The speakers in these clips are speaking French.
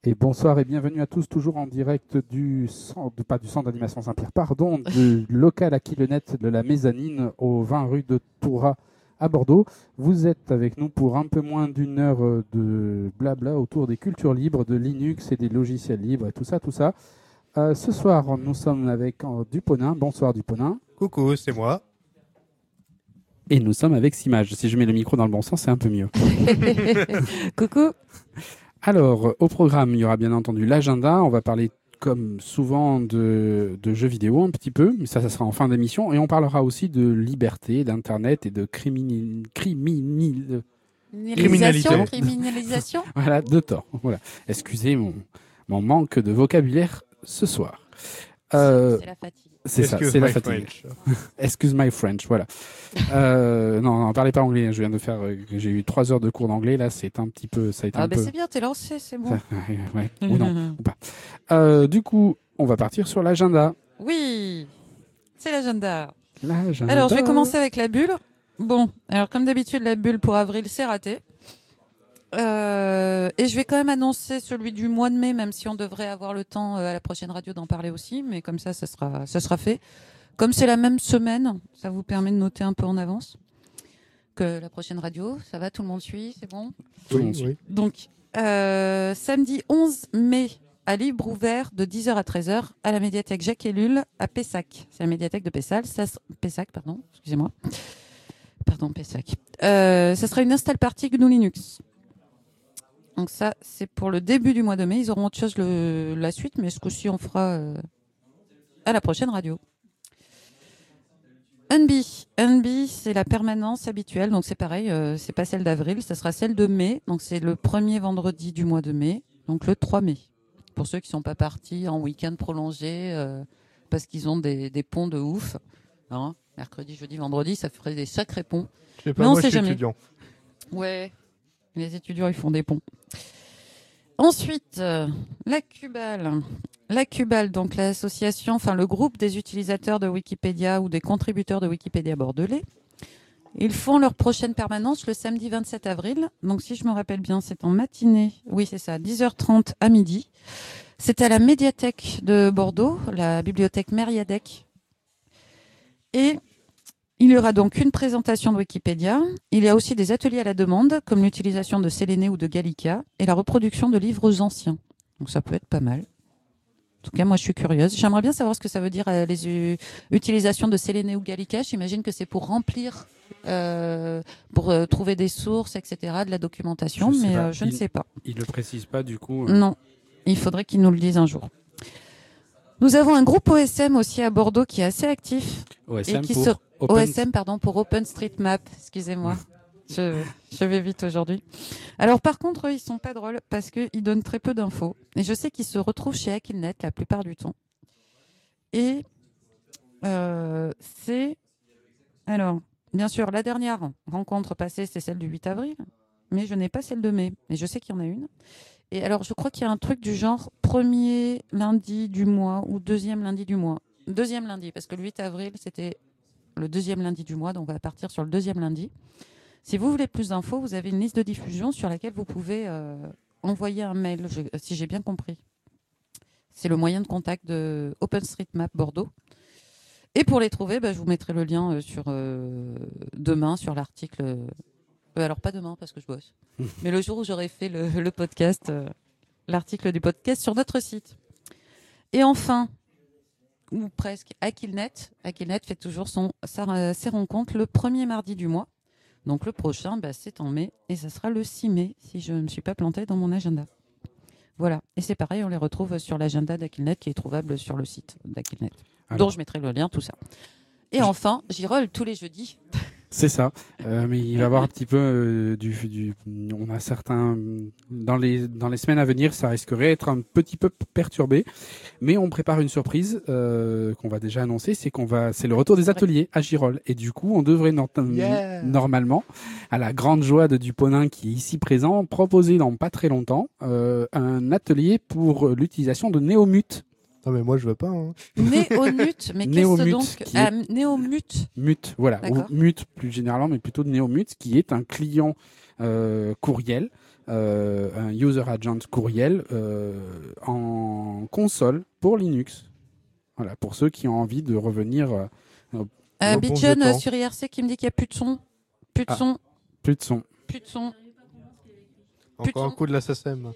Et bonsoir et bienvenue à tous, toujours en direct du centre, pas du centre d'animation Saint-Pierre, pardon, du local à Killenette de la Mezzanine au 20 rue de Touras à Bordeaux. Vous êtes avec nous pour un peu moins d'une heure de blabla autour des cultures libres, de Linux et des logiciels libres et tout ça, tout ça. Ce soir, nous sommes avec Duponin. Bonsoir Duponin. Coucou, c'est moi. Et nous sommes avec Simage. Si je mets le micro dans le bon sens, c'est un peu mieux. Coucou. Alors, au programme, il y aura bien entendu l'agenda. On va parler, comme souvent, de jeux vidéo un petit peu, mais ça sera en fin d'émission. Et on parlera aussi de liberté, d'Internet et de Criminalisation. Voilà, de tort. Voilà. Excusez mon manque de vocabulaire ce soir. C'est la fatigue. C'est ça, c'est la fatigue. Excuse my French, voilà. Non, parlez pas anglais. Je viens de faire, j'ai eu 3 heures de cours d'anglais. Là, c'est un petit peu, ça a été un peu. C'est bien, t'es lancé, c'est bon. Ouais, ou non, ou pas. Du coup, on va partir sur l'agenda. Oui, c'est l'agenda. L'agenda. Alors, je vais commencer avec la bulle. Bon, alors comme d'habitude, la bulle pour avril, c'est raté. Et je vais quand même annoncer celui du mois de mai, même si on devrait avoir le temps à la prochaine radio d'en parler aussi, mais comme ça sera fait. Comme c'est la même semaine, ça vous permet de noter un peu en avance que la prochaine radio. Ça va, tout le monde suit, c'est bon ? Oui. Donc, samedi 11 mai, à libre ouvert de 10h à 13h, à la médiathèque Jacques Ellul à Pessac. C'est la médiathèque de Pessac, pardon, excusez-moi. Pardon, Pessac. Ça sera une install party GNU Linux. Donc ça, c'est pour le début du mois de mai. Ils auront autre chose la suite, mais ce coup-ci, on fera à la prochaine radio. NB, c'est la permanence habituelle. Donc c'est pareil, c'est pas celle d'avril, ça sera celle de mai. Donc c'est le premier vendredi du mois de mai, donc le 3 mai. Pour ceux qui sont pas partis en week-end prolongé, parce qu'ils ont des ponts de ouf. Hein, mercredi, jeudi, vendredi, ça ferait des sacrés ponts. Je sais pas, mais on moi sait je suis jamais. étudiant. Ouais. Les étudiants, ils font des ponts. Ensuite, la Cubal. La Cubal, donc l'association, enfin le groupe des utilisateurs de Wikipédia ou des contributeurs de Wikipédia bordelais. Ils font leur prochaine permanence le samedi 27 avril. Donc si je me rappelle bien, c'est en matinée. Oui, c'est ça, 10h30 à midi. C'est à la médiathèque de Bordeaux, la bibliothèque Mériadec. Et il y aura donc une présentation de Wikipédia. Il y a aussi des ateliers à la demande, comme l'utilisation de Séléné ou de Gallica, et la reproduction de livres anciens. Donc ça peut être pas mal. En tout cas, moi, je suis curieuse. J'aimerais bien savoir ce que ça veut dire les utilisations de Séléné ou Gallica. J'imagine que c'est pour remplir, pour trouver des sources, etc., de la documentation, je ne sais pas. Il ne le précise pas, du coup. Non, il faudrait qu'il nous le dise un jour. Nous avons un groupe OSM aussi à Bordeaux qui est assez actif. OSM pour OpenStreetMap, excusez-moi. Je vais vite aujourd'hui. Alors par contre, eux, ils sont pas drôles parce qu'ils donnent très peu d'infos. Et je sais qu'ils se retrouvent chez Akilnet la plupart du temps. Et c'est... Alors, bien sûr, la dernière rencontre passée, c'est celle du 8 avril. Mais je n'ai pas celle de mai. Mais je sais qu'il y en a une. Et alors, je crois qu'il y a un truc du genre premier lundi du mois ou deuxième lundi du mois. Deuxième lundi, parce que le 8 avril, c'était le deuxième lundi du mois, donc on va partir sur le deuxième lundi. Si vous voulez plus d'infos, vous avez une liste de diffusion sur laquelle vous pouvez envoyer un mail, si j'ai bien compris. C'est le moyen de contact de OpenStreetMap Bordeaux. Et pour les trouver, je vous mettrai le lien demain sur l'article. Alors pas demain parce que je bosse, mais le jour où j'aurai fait le podcast, l'article du podcast sur notre site. Et enfin, ou presque, Akilnet fait toujours ses rencontres le premier mardi du mois. Donc le prochain, c'est en mai, et ça sera le 6 mai, si je ne me suis pas plantée dans mon agenda. Voilà, et c'est pareil, on les retrouve sur l'agenda d'Akilnet qui est trouvable sur le site d'Akilnet, dont je mettrai le lien, tout ça. Et enfin, j'y roll tous les jeudis. C'est ça, mais il va y avoir un petit peu on a certains dans les semaines à venir, ça risquerait d'être un petit peu perturbé, mais on prépare une surprise qu'on va déjà annoncer, c'est le retour des ateliers à Girolles, et du coup on devrait normalement, à la grande joie de Duponin qui est ici présent, proposer dans pas très longtemps un atelier pour l'utilisation de Néomute. Ah, mais moi, je veux pas. Hein. Néomute, mais qu'est-ce Néomute, donc qui est- Néomute. Mute, voilà, ou D'accord. Mute plus généralement, mais plutôt Neomute, qui est un client courriel, un user agent courriel en console pour Linux. Voilà, pour ceux qui ont envie de revenir Au bon vieux Bijan temps. sur IRC qui me dit qu'il n'y a plus de son. Plus de Ah. son. plus de son. Plus de son. Plus de Encore un son. coup de la SACEM.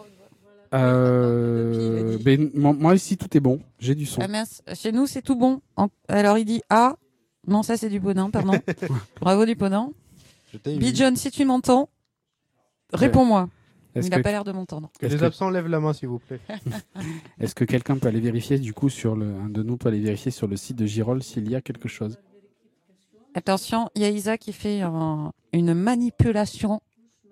Moi ici tout est bon, j'ai du son. Ah mince, chez nous c'est tout bon. Alors il dit ah. Non, ça c'est du Podin, pardon. Bravo du Podin. Je t'ai eu. Bijan, si tu m'entends, réponds-moi. Est-ce Il n'a que, pas l'air de m'entendre. Et est-ce les que- absents, lèvent la main, s'il vous plaît. est-ce que quelqu'un peut aller vérifier du coup un de nous peut aller vérifier sur le site de Girol s'il y a quelque chose? Attention, il y a Isa qui fait une manipulation.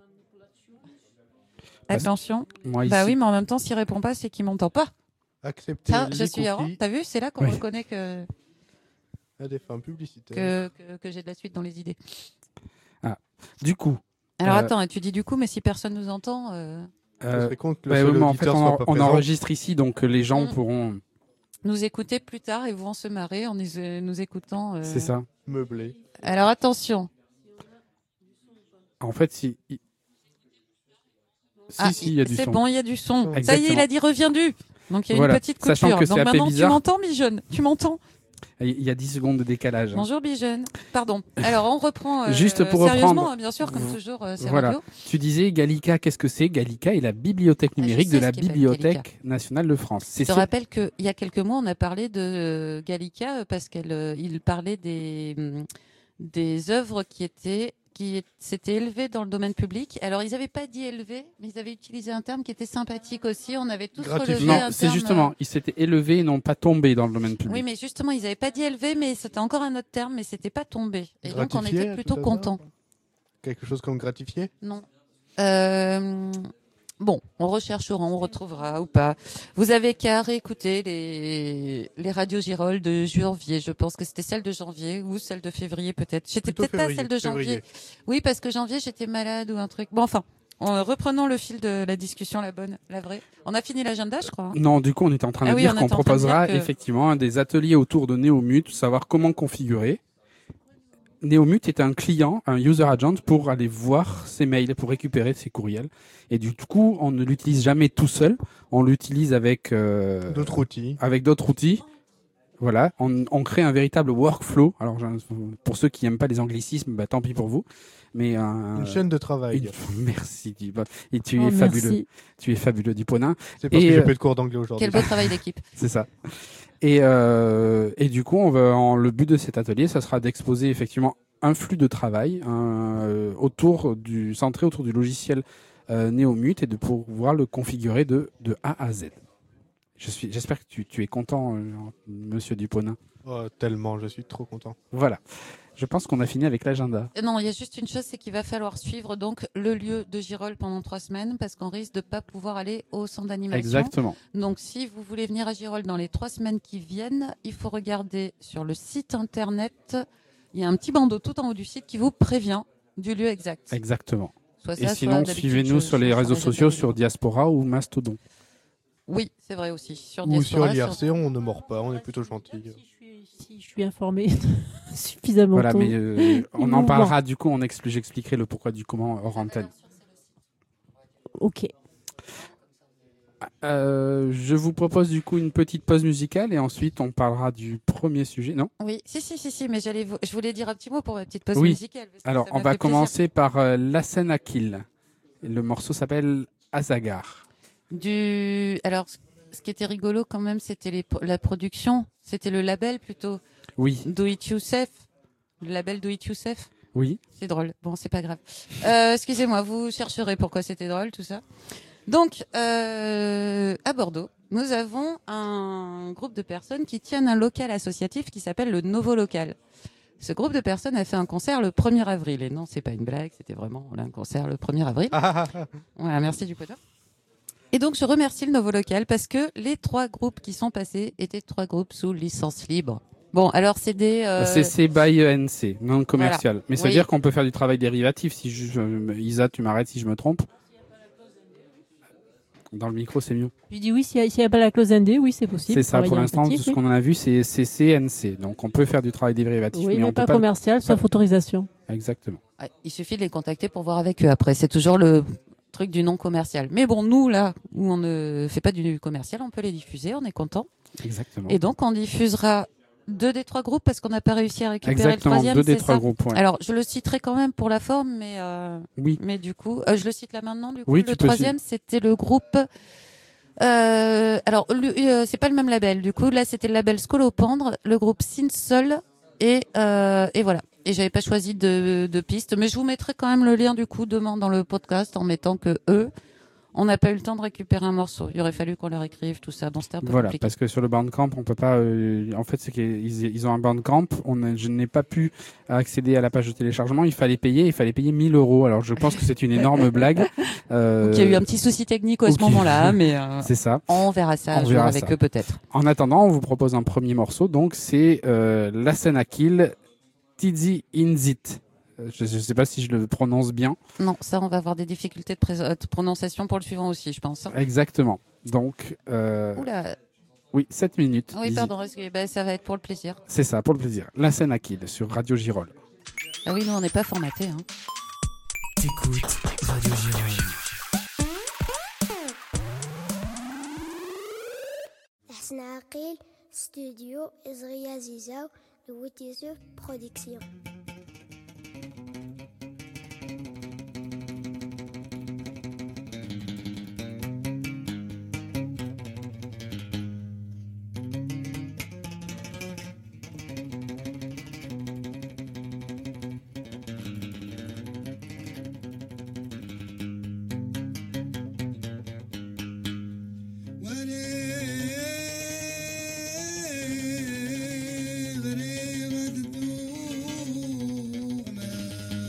Parce- Attention. Moi ici, Bah oui, mais en même temps, s'il répond pas, c'est qu'il m'entend pas. Accepter Ça, je les suis avant. cookies T'as vu, c'est là qu'on Oui. reconnaît que, à des fins publicitaires. que j'ai de la suite dans les idées. du coup, Alors Euh, attends, tu dis du coup, mais si personne nous entend, Ça serait con que le bah, seul mais en fait auditeur soit pas on présent. enregistre ici, donc les gens Mm. pourront. nous écouter plus tard et vont se marrer en nous écoutant. C'est ça. Meublé. Alors attention. En fait, si il y a du c'est son. bon, il y a du son. Ça y est, Exactement. il a dit reviens du. Donc il y a Voilà. une petite coupure. Sachant que c'est Donc un peu maintenant, tu bizarre. m'entends, Bijon? Tu m'entends? Il y a 10 secondes de décalage. Bonjour Bijon. Pardon. Alors on reprend Juste pour sérieusement, reprendre. hein, bien sûr, comme toujours, c'est Voilà. radio. Tu disais Gallica, qu'est-ce que c'est? Gallica est la bibliothèque Ah, je numérique sais de la ce qu'est Bibliothèque Gallica. nationale de France. Je C'est te ce- rappelle qu'il y a quelques mois, on a parlé de Gallica parce qu'il parlait des œuvres qui s'étaient élevées dans le domaine public. Alors, ils n'avaient pas dit élevées, mais ils avaient utilisé un terme qui était sympathique aussi. On avait tous Gratifié. relevé Non, un c'est terme. justement, ils s'étaient élevés et n'ont pas tombé dans le domaine public. Oui, mais justement, ils n'avaient pas dit élevé, mais c'était encore un autre terme, mais c'était pas tombé. Et donc, on Gratifié, était à plutôt tout hasard contents. Quelque chose comme gratifié. Non. Bon, on recherchera, on retrouvera ou pas. Vous avez qu'à réécouter les radios Girol de janvier. Je pense que c'était celle de janvier ou celle de février peut-être. J'étais Plutôt peut-être pas celle de février. janvier. Oui, parce que janvier j'étais malade ou un truc. Bon, enfin, reprenons le fil de la discussion, la bonne, la vraie. On a fini l'agenda, je crois. Hein. Non, du coup, on était en train de Ah oui, dire on qu'on était en train de proposera dire que- effectivement des ateliers autour de Néomute, savoir comment configurer. Néomute est un client, un user agent pour aller voir ses mails, pour récupérer ses courriels. Et du coup, on ne l'utilise jamais tout seul. On l'utilise avec D'autres outils. avec d'autres outils. Voilà, on crée un véritable workflow. Alors, pour ceux qui n'aiment pas les anglicismes, bah, tant pis pour vous. Mais Une chaîne de travail. Merci, Dupont. Et tu Oh, es fabuleux. merci. Tu es fabuleux, Dupont. C'est parce Et, que j'ai pas eu de cours d'anglais aujourd'hui. Quel beau travail d'équipe. C'est ça. Et du coup, le but de cet atelier, ça sera d'exposer effectivement un flux de travail centré autour du logiciel Néomute et de pouvoir le configurer de A à Z. J'espère que tu es content, Monsieur Duponin. Oh, tellement, je suis trop content. Voilà. Je pense qu'on a fini avec l'agenda. Non, il y a juste une chose, c'est qu'il va falloir suivre donc le lieu de Girol pendant 3 semaines parce qu'on risque de pas pouvoir aller au centre d'animation. Exactement. Donc, si vous voulez venir à Girol dans les 3 semaines qui viennent, il faut regarder sur le site internet. Il y a un petit bandeau tout en haut du site qui vous prévient du lieu exact. Exactement. Soit Et ça, sinon, soit d'habitude, suivez-nous je sur les change réseaux agenda sociaux, vidéo. sur Diaspora ou Mastodon. Oui, c'est vrai aussi. Sur Ou sur Diaspora, l'IRC, on ne mord pas, on est plutôt gentil. Si je suis informée suffisamment Voilà, tôt. mais on en mouvement. parlera du coup, j'expliquerai le pourquoi du comment hors antenne. Ok. Je vous propose du coup une petite pause musicale et ensuite on parlera du premier sujet, non? Oui, si, mais je voulais dire un petit mot pour ma petite pause Oui. musicale. parce que Alors, ça on m'a va fait plaisir. commencer par La scène à Kill. Le morceau s'appelle Azagar. Alors, ce qui était rigolo quand même, c'était la production. C'était le label plutôt. Oui, Do It Yourself. Le label Do It Yourself. oui. C'est drôle. Bon, c'est pas grave. Excusez-moi, vous chercherez pourquoi c'était drôle, tout ça. Donc, à Bordeaux, nous avons un groupe de personnes qui tiennent un local associatif qui s'appelle le Novo Local. Ce groupe de personnes a fait un concert le 1er avril. Et non, c'est pas une blague, c'était vraiment un concert le 1er avril. Voilà, merci du poteau. Et donc, je remercie le Novo Local parce que les 3 groupes qui sont passés étaient 3 groupes sous licence libre. Bon, alors c'est des... C'est by ENC, non commercial. Mais ça veut Oui. dire qu'on peut faire du travail dérivatif. Isa, tu m'arrêtes si je me trompe. Dans le micro, c'est mieux. Je dis oui, s'il n'y a pas la clause ND, oui, c'est possible. C'est ça, pour Travailler en l'instant, pratique, ce qu'on en a vu, c'est CNC. Donc, on peut faire du travail dérivatif, oui, mais on mais peut pas pas. commercial, sauf autorisation. Exactement. Ouais, il suffit de les contacter pour voir avec eux. Après, c'est toujours le truc du non commercial. Mais bon, nous, là, où on ne fait pas du commercial, on peut les diffuser, on est content. Exactement. Et donc, on diffusera 2 des 3 groupes parce qu'on n'a pas réussi à récupérer Exactement, le 3e. 2 des c'est 3 ça groupes. Ouais. Alors, je le citerai quand même pour la forme, Oui. mais du coup, je le cite là maintenant. Du coup, Oui, le tu peux 3e, c'était le groupe. Alors, c'est pas le même label. Du coup, là, c'était le label Scolopendre, le groupe Sinsol, et voilà. Et j'avais pas choisi de piste, mais je vous mettrai quand même le lien du coup demain dans le podcast en mettant que eux, on n'a pas eu le temps de récupérer un morceau. Il aurait fallu qu'on leur écrive tout ça. Bon, c'était un peu Voilà, compliqué. parce que sur le Bandcamp, on peut pas. En fait, c'est qu'ils ont un Bandcamp. Je n'ai pas pu accéder à la page de téléchargement. Il fallait payer 1 000 €. Alors, je pense que c'est une énorme blague. Donc, il y a eu un petit souci technique à ce moment-là, mais c'est ça. on verra ça un jour avec eux peut-être. En attendant, on vous propose un premier morceau. Donc, c'est La scène à kill, Tizi Inzit. Je ne sais pas si je le prononce bien. Non, ça, on va avoir des difficultés de prononciation pour le suivant aussi, je pense. Exactement. Donc, Oula. oui, 7 minutes. Oui, pardon, ça va être pour le plaisir. C'est ça, pour le plaisir. La scène à kill sur Radio Girol. Ah oui, nous, on n'est pas formatés. Hein. T'écoutes Radio Girol. احنا عقيل ستوديو إزغيا زيزاو لويت يوسف برودكسيون. غريغة الدوغنا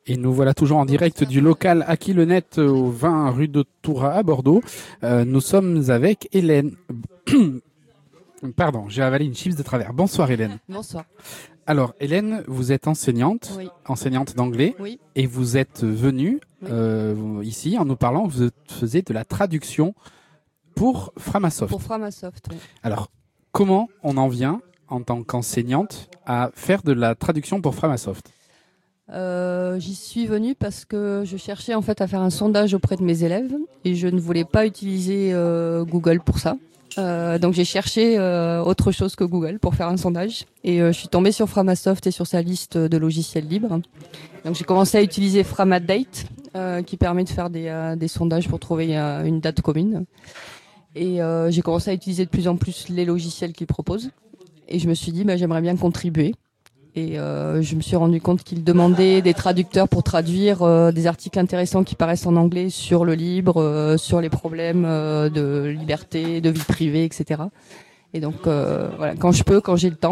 Et nous voilà toujours en direct du local Aki le Net au 20 rue de Toura à Bordeaux. Nous sommes avec Hélène. Pardon, j'ai avalé une chips de travers. Bonsoir Hélène. Bonsoir. Alors Hélène, vous êtes enseignante, Oui. enseignante d'anglais, Oui. et vous êtes venue ici en nous parlant, vous faisiez de la traduction pour Framasoft. Pour Framasoft, oui. Alors, comment on en vient en tant qu'enseignante à faire de la traduction pour Framasoft? J'y suis venue parce que je cherchais en fait à faire un sondage auprès de mes élèves et je ne voulais pas utiliser Google pour ça. Donc j'ai cherché autre chose que Google pour faire un sondage et je suis tombée sur Framasoft et sur sa liste de logiciels libres. Donc j'ai commencé à utiliser Framadate qui permet de faire des sondages pour trouver une date commune. Et j'ai commencé à utiliser de plus en plus les logiciels qu'ils proposent. Et je me suis dit, j'aimerais bien contribuer. Et je me suis rendu compte qu'ils demandaient des traducteurs pour traduire des articles intéressants qui paraissent en anglais sur le libre, sur les problèmes de liberté, de vie privée, etc. Et donc, voilà, quand je peux, quand j'ai le temps,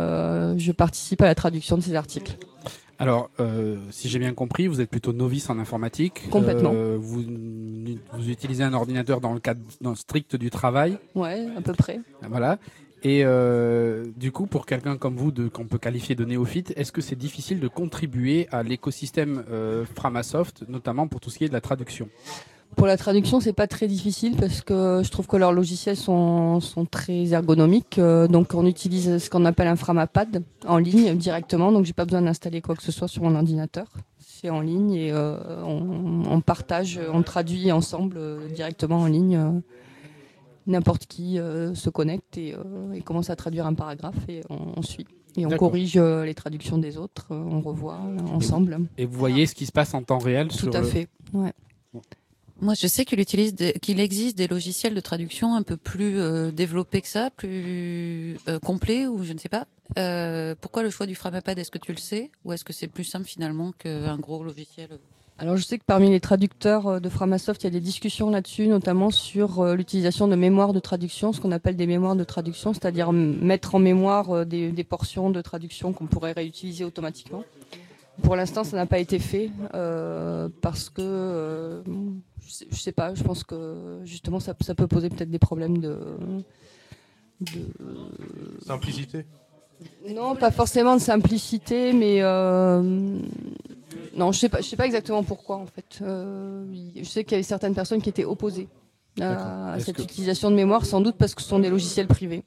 je participe à la traduction de ces articles. Alors, si j'ai bien compris, vous êtes plutôt novice en informatique. Complètement. Vous utilisez un ordinateur dans le cadre strict du travail. Ouais, à peu près. Voilà. Et du coup, pour quelqu'un comme vous, qu'on peut qualifier de néophyte, est-ce que c'est difficile de contribuer à l'écosystème Framasoft, notamment pour tout ce qui est de la traduction? Pour la traduction, c'est pas très difficile parce que je trouve que leurs logiciels sont très ergonomiques. Donc, on utilise ce qu'on appelle un Framapad en ligne directement. Donc, j'ai pas besoin d'installer quoi que ce soit sur mon ordinateur. C'est en ligne et on partage, on traduit ensemble directement en ligne. N'importe qui se connecte et commence à traduire un paragraphe et on suit. Et on corrige les traductions des autres, on revoit ensemble. Et vous voyez ce qui se passe en temps réel? Tout à fait, ouais. Moi, je sais qu'il existe des logiciels de traduction un peu plus développés que ça, plus complets, ou je ne sais pas. Pourquoi le choix du Framapad? Est-ce que tu le sais? Ou est-ce que c'est plus simple finalement qu'un gros logiciel? Alors je sais que parmi les traducteurs de Framasoft, il y a des discussions là-dessus, notamment sur l'utilisation de mémoires de traduction, ce qu'on appelle des mémoires de traduction, c'est-à-dire mettre en mémoire des portions de traduction qu'on pourrait réutiliser automatiquement. Pour l'instant, ça n'a pas été fait parce que je sais pas. Je pense que justement, ça peut poser peut-être des problèmes de Simplicité. Non, pas forcément de simplicité, mais non, je sais pas exactement pourquoi en fait. Je sais qu'il y avait certaines personnes qui étaient opposées à cette utilisation de mémoire, sans doute parce que ce sont des logiciels privés.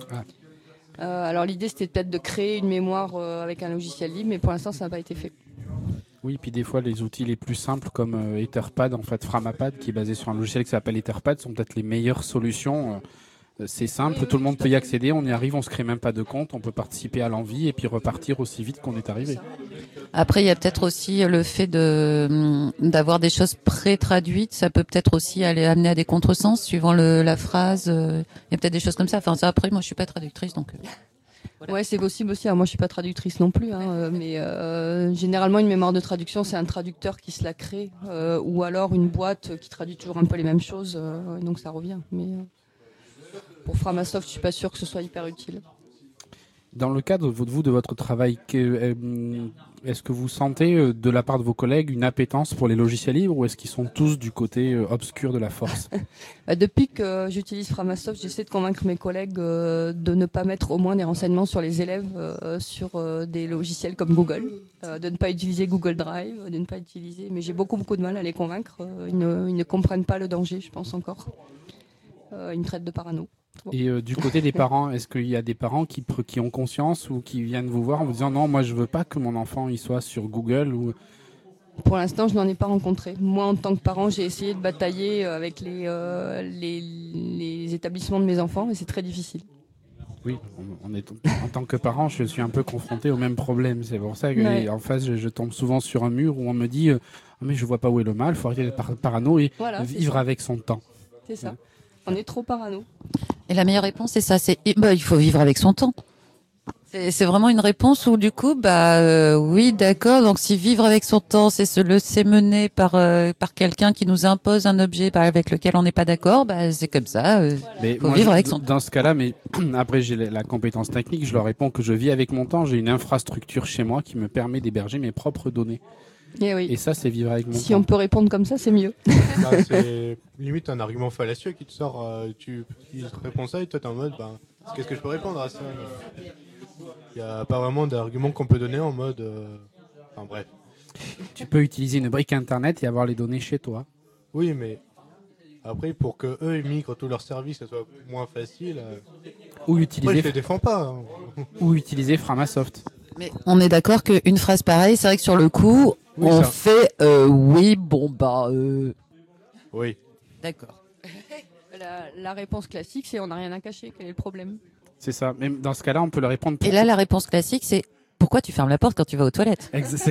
Alors l'idée c'était peut-être de créer une mémoire avec un logiciel libre, mais pour l'instant ça n'a pas été fait. Oui, puis des fois les outils les plus simples comme Etherpad, en fait Framapad, qui est basé sur un logiciel qui s'appelle Etherpad, sont peut-être les meilleures solutions. C'est simple, tout le monde peut y accéder, on y arrive, on se crée même pas de compte, on peut participer à l'envie et puis repartir aussi vite qu'on est arrivé. Après, il y a peut-être aussi le fait d'avoir des choses pré-traduites, ça peut peut-être aussi aller amener à des contresens suivant la phrase. Il y a peut-être des choses comme ça. Enfin, ça, après, moi, je suis pas traductrice, donc. Voilà. Ouais, c'est possible aussi. Alors, moi, je suis pas traductrice non plus, mais généralement, une mémoire de traduction, c'est un traducteur qui se la crée, ou alors une boîte qui traduit toujours un peu les mêmes choses, donc ça revient. Mais pour Framasoft, je suis pas sûre que ce soit hyper utile. Dans le cadre de votre travail, est-ce que vous sentez de la part de vos collègues une appétence pour les logiciels libres ou est-ce qu'ils sont tous du côté obscur de la force? Depuis que j'utilise Framasoft, j'essaie de convaincre mes collègues de ne pas mettre au moins des renseignements sur les élèves sur des logiciels comme Google, de ne pas utiliser Google Drive, de ne pas utiliser. Mais j'ai beaucoup de mal à les convaincre. Ils ne comprennent pas le danger, je pense encore. Ils me traitent de parano. Et du côté des parents, est-ce qu'il y a des parents qui ont conscience ou qui viennent vous voir en vous disant non, moi je veux pas que mon enfant il soit sur Google ou... Pour l'instant, je n'en ai pas rencontré. Moi, en tant que parent, j'ai essayé de batailler avec les établissements de mes enfants et c'est très difficile. Oui, en tant que parent, je suis un peu confronté au même problème. C'est pour ça que en face, je tombe souvent sur un mur où on me dit mais je vois pas où est le mal, il faut arrêter d'être parano et vivre avec son temps. C'est ça. On est trop parano. Et la meilleure réponse, c'est ça, il faut vivre avec son temps. C'est vraiment une réponse où du coup, oui, d'accord. Donc si vivre avec son temps, c'est se laisser mener par quelqu'un qui nous impose un objet avec lequel on n'est pas d'accord, c'est comme ça. Faut vivre avec son temps. Dans ce cas-là, mais après j'ai la compétence technique, je leur réponds que je vis avec mon temps. J'ai une infrastructure chez moi qui me permet d'héberger mes propres données. Et oui. Et ça, c'est vivre avec mon Si temps. on peut répondre comme ça, c'est mieux. Bah, c'est limite un argument fallacieux qui te sort. Il te répond ça et toi t'es en mode, qu'est-ce que je peux répondre à ça? Il n'y a pas vraiment d'argument qu'on peut donner en mode. Enfin bref. Tu peux utiliser une brique internet et avoir les données chez toi. Oui, mais après, pour que eux ils migrent tous leurs services, ça soit moins facile. Ou Moi, je utiliser, les défends pas. Hein. ou utiliser Framasoft. Mais on est d'accord qu'une phrase pareille, c'est vrai que sur le coup, Oui, on ça. fait oui, bon bah. Oui. D'accord. La réponse classique, c'est on n'a rien à cacher. Quel est le problème? C'est ça. Même dans ce cas-là, on peut le répondre. Et là, la réponse classique, c'est pourquoi tu fermes la porte quand tu vas aux toilettes?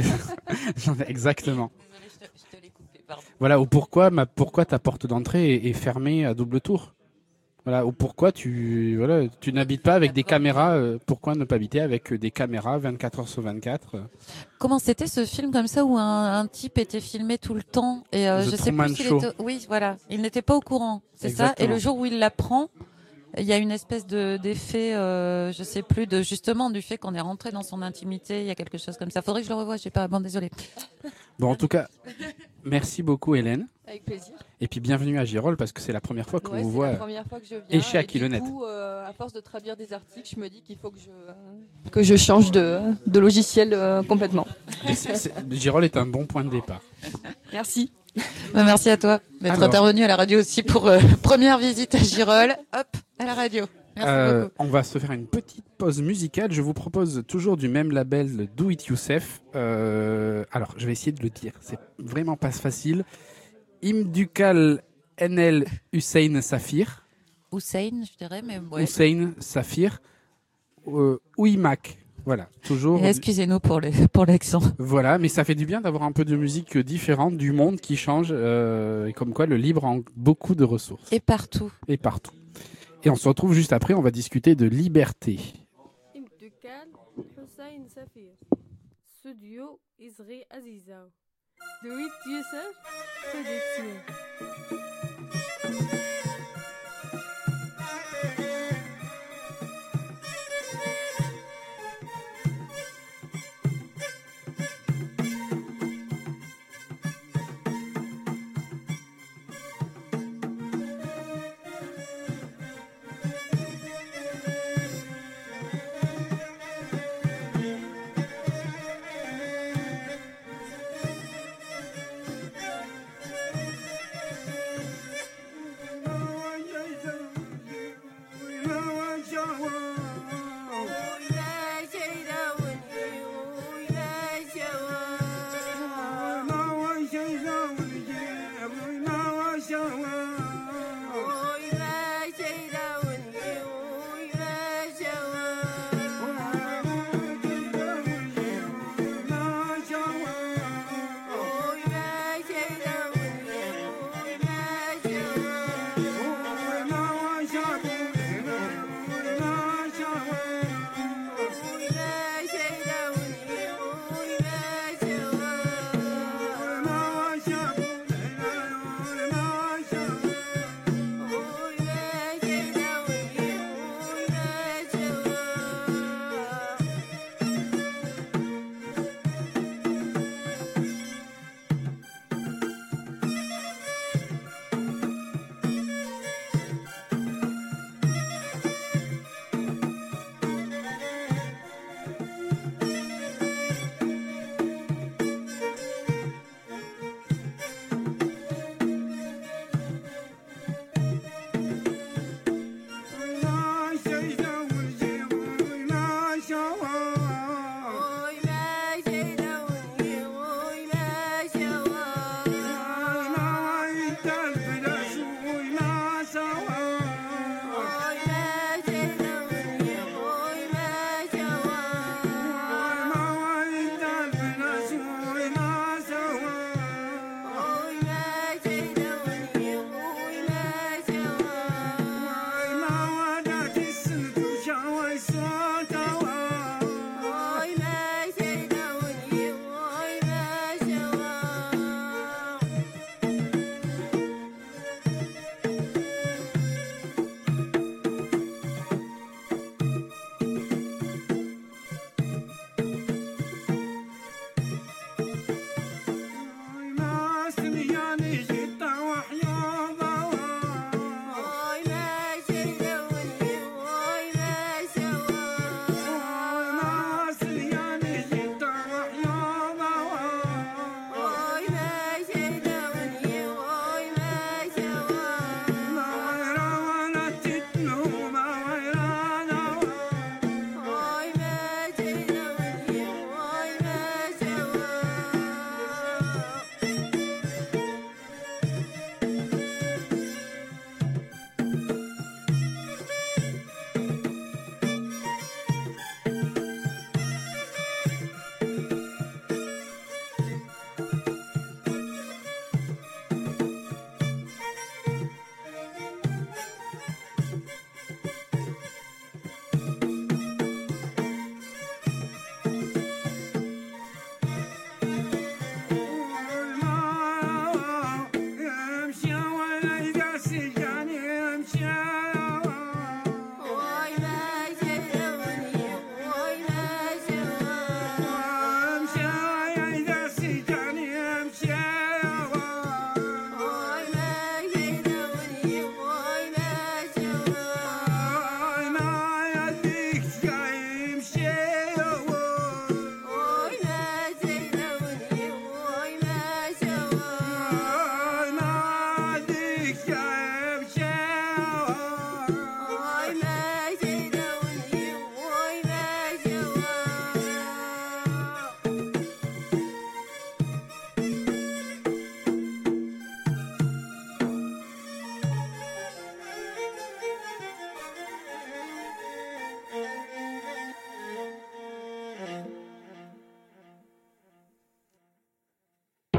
Exactement. Je te l'ai coupé, pardon. Voilà. Ou pourquoi ta porte d'entrée est fermée à double tour. Voilà. Ou pourquoi tu n'habites pas avec des caméras. Pourquoi ne pas habiter avec des caméras 24 heures sur 24 Comment c'était ce film comme ça où un type était filmé tout le temps et The je sais Truman plus s'il Show. était... Oui, voilà, il n'était pas au courant, c'est ça. Exactement. Et le jour où il l'apprend, il y a une espèce d'effet, je sais plus, justement du fait qu'on est rentré dans son intimité. Il y a quelque chose comme ça. Faudrait que je le revoie. J'ai pas. Bon, désolé. Bon, en tout cas, merci beaucoup, Hélène. Avec plaisir. Et puis bienvenue à Girolles parce que c'est la première fois qu'on Ouais, vous c'est voit. la première fois que je viens. et chez du Aquilonet. coup, à force de traduire des articles, je me dis qu'il faut que je change de logiciel complètement. Girolles est un bon point de départ. Merci. Bah, merci à toi d'être Alors. intervenu à la radio aussi pour première visite à Girolles. Hop, à la radio. Merci beaucoup. On va se faire une petite pause musicale. Je vous propose toujours du même label, le Do It Yourself. Alors, je vais essayer de le dire. C'est vraiment pas facile. Imdukal NL Hussein Safir. Hussein, je dirais, mais ouais. Hussein Safir. Ouimak. Voilà, toujours. Et excusez-nous pour l'accent. Voilà, mais ça fait du bien d'avoir un peu de musique différente, du monde qui change. Et comme quoi, le libre a beaucoup de ressources. Et partout. Et partout. Et on se retrouve juste après, on va discuter de liberté. Imdukal Hussein Safir. Studio Isri Aziza. Do it yourself production.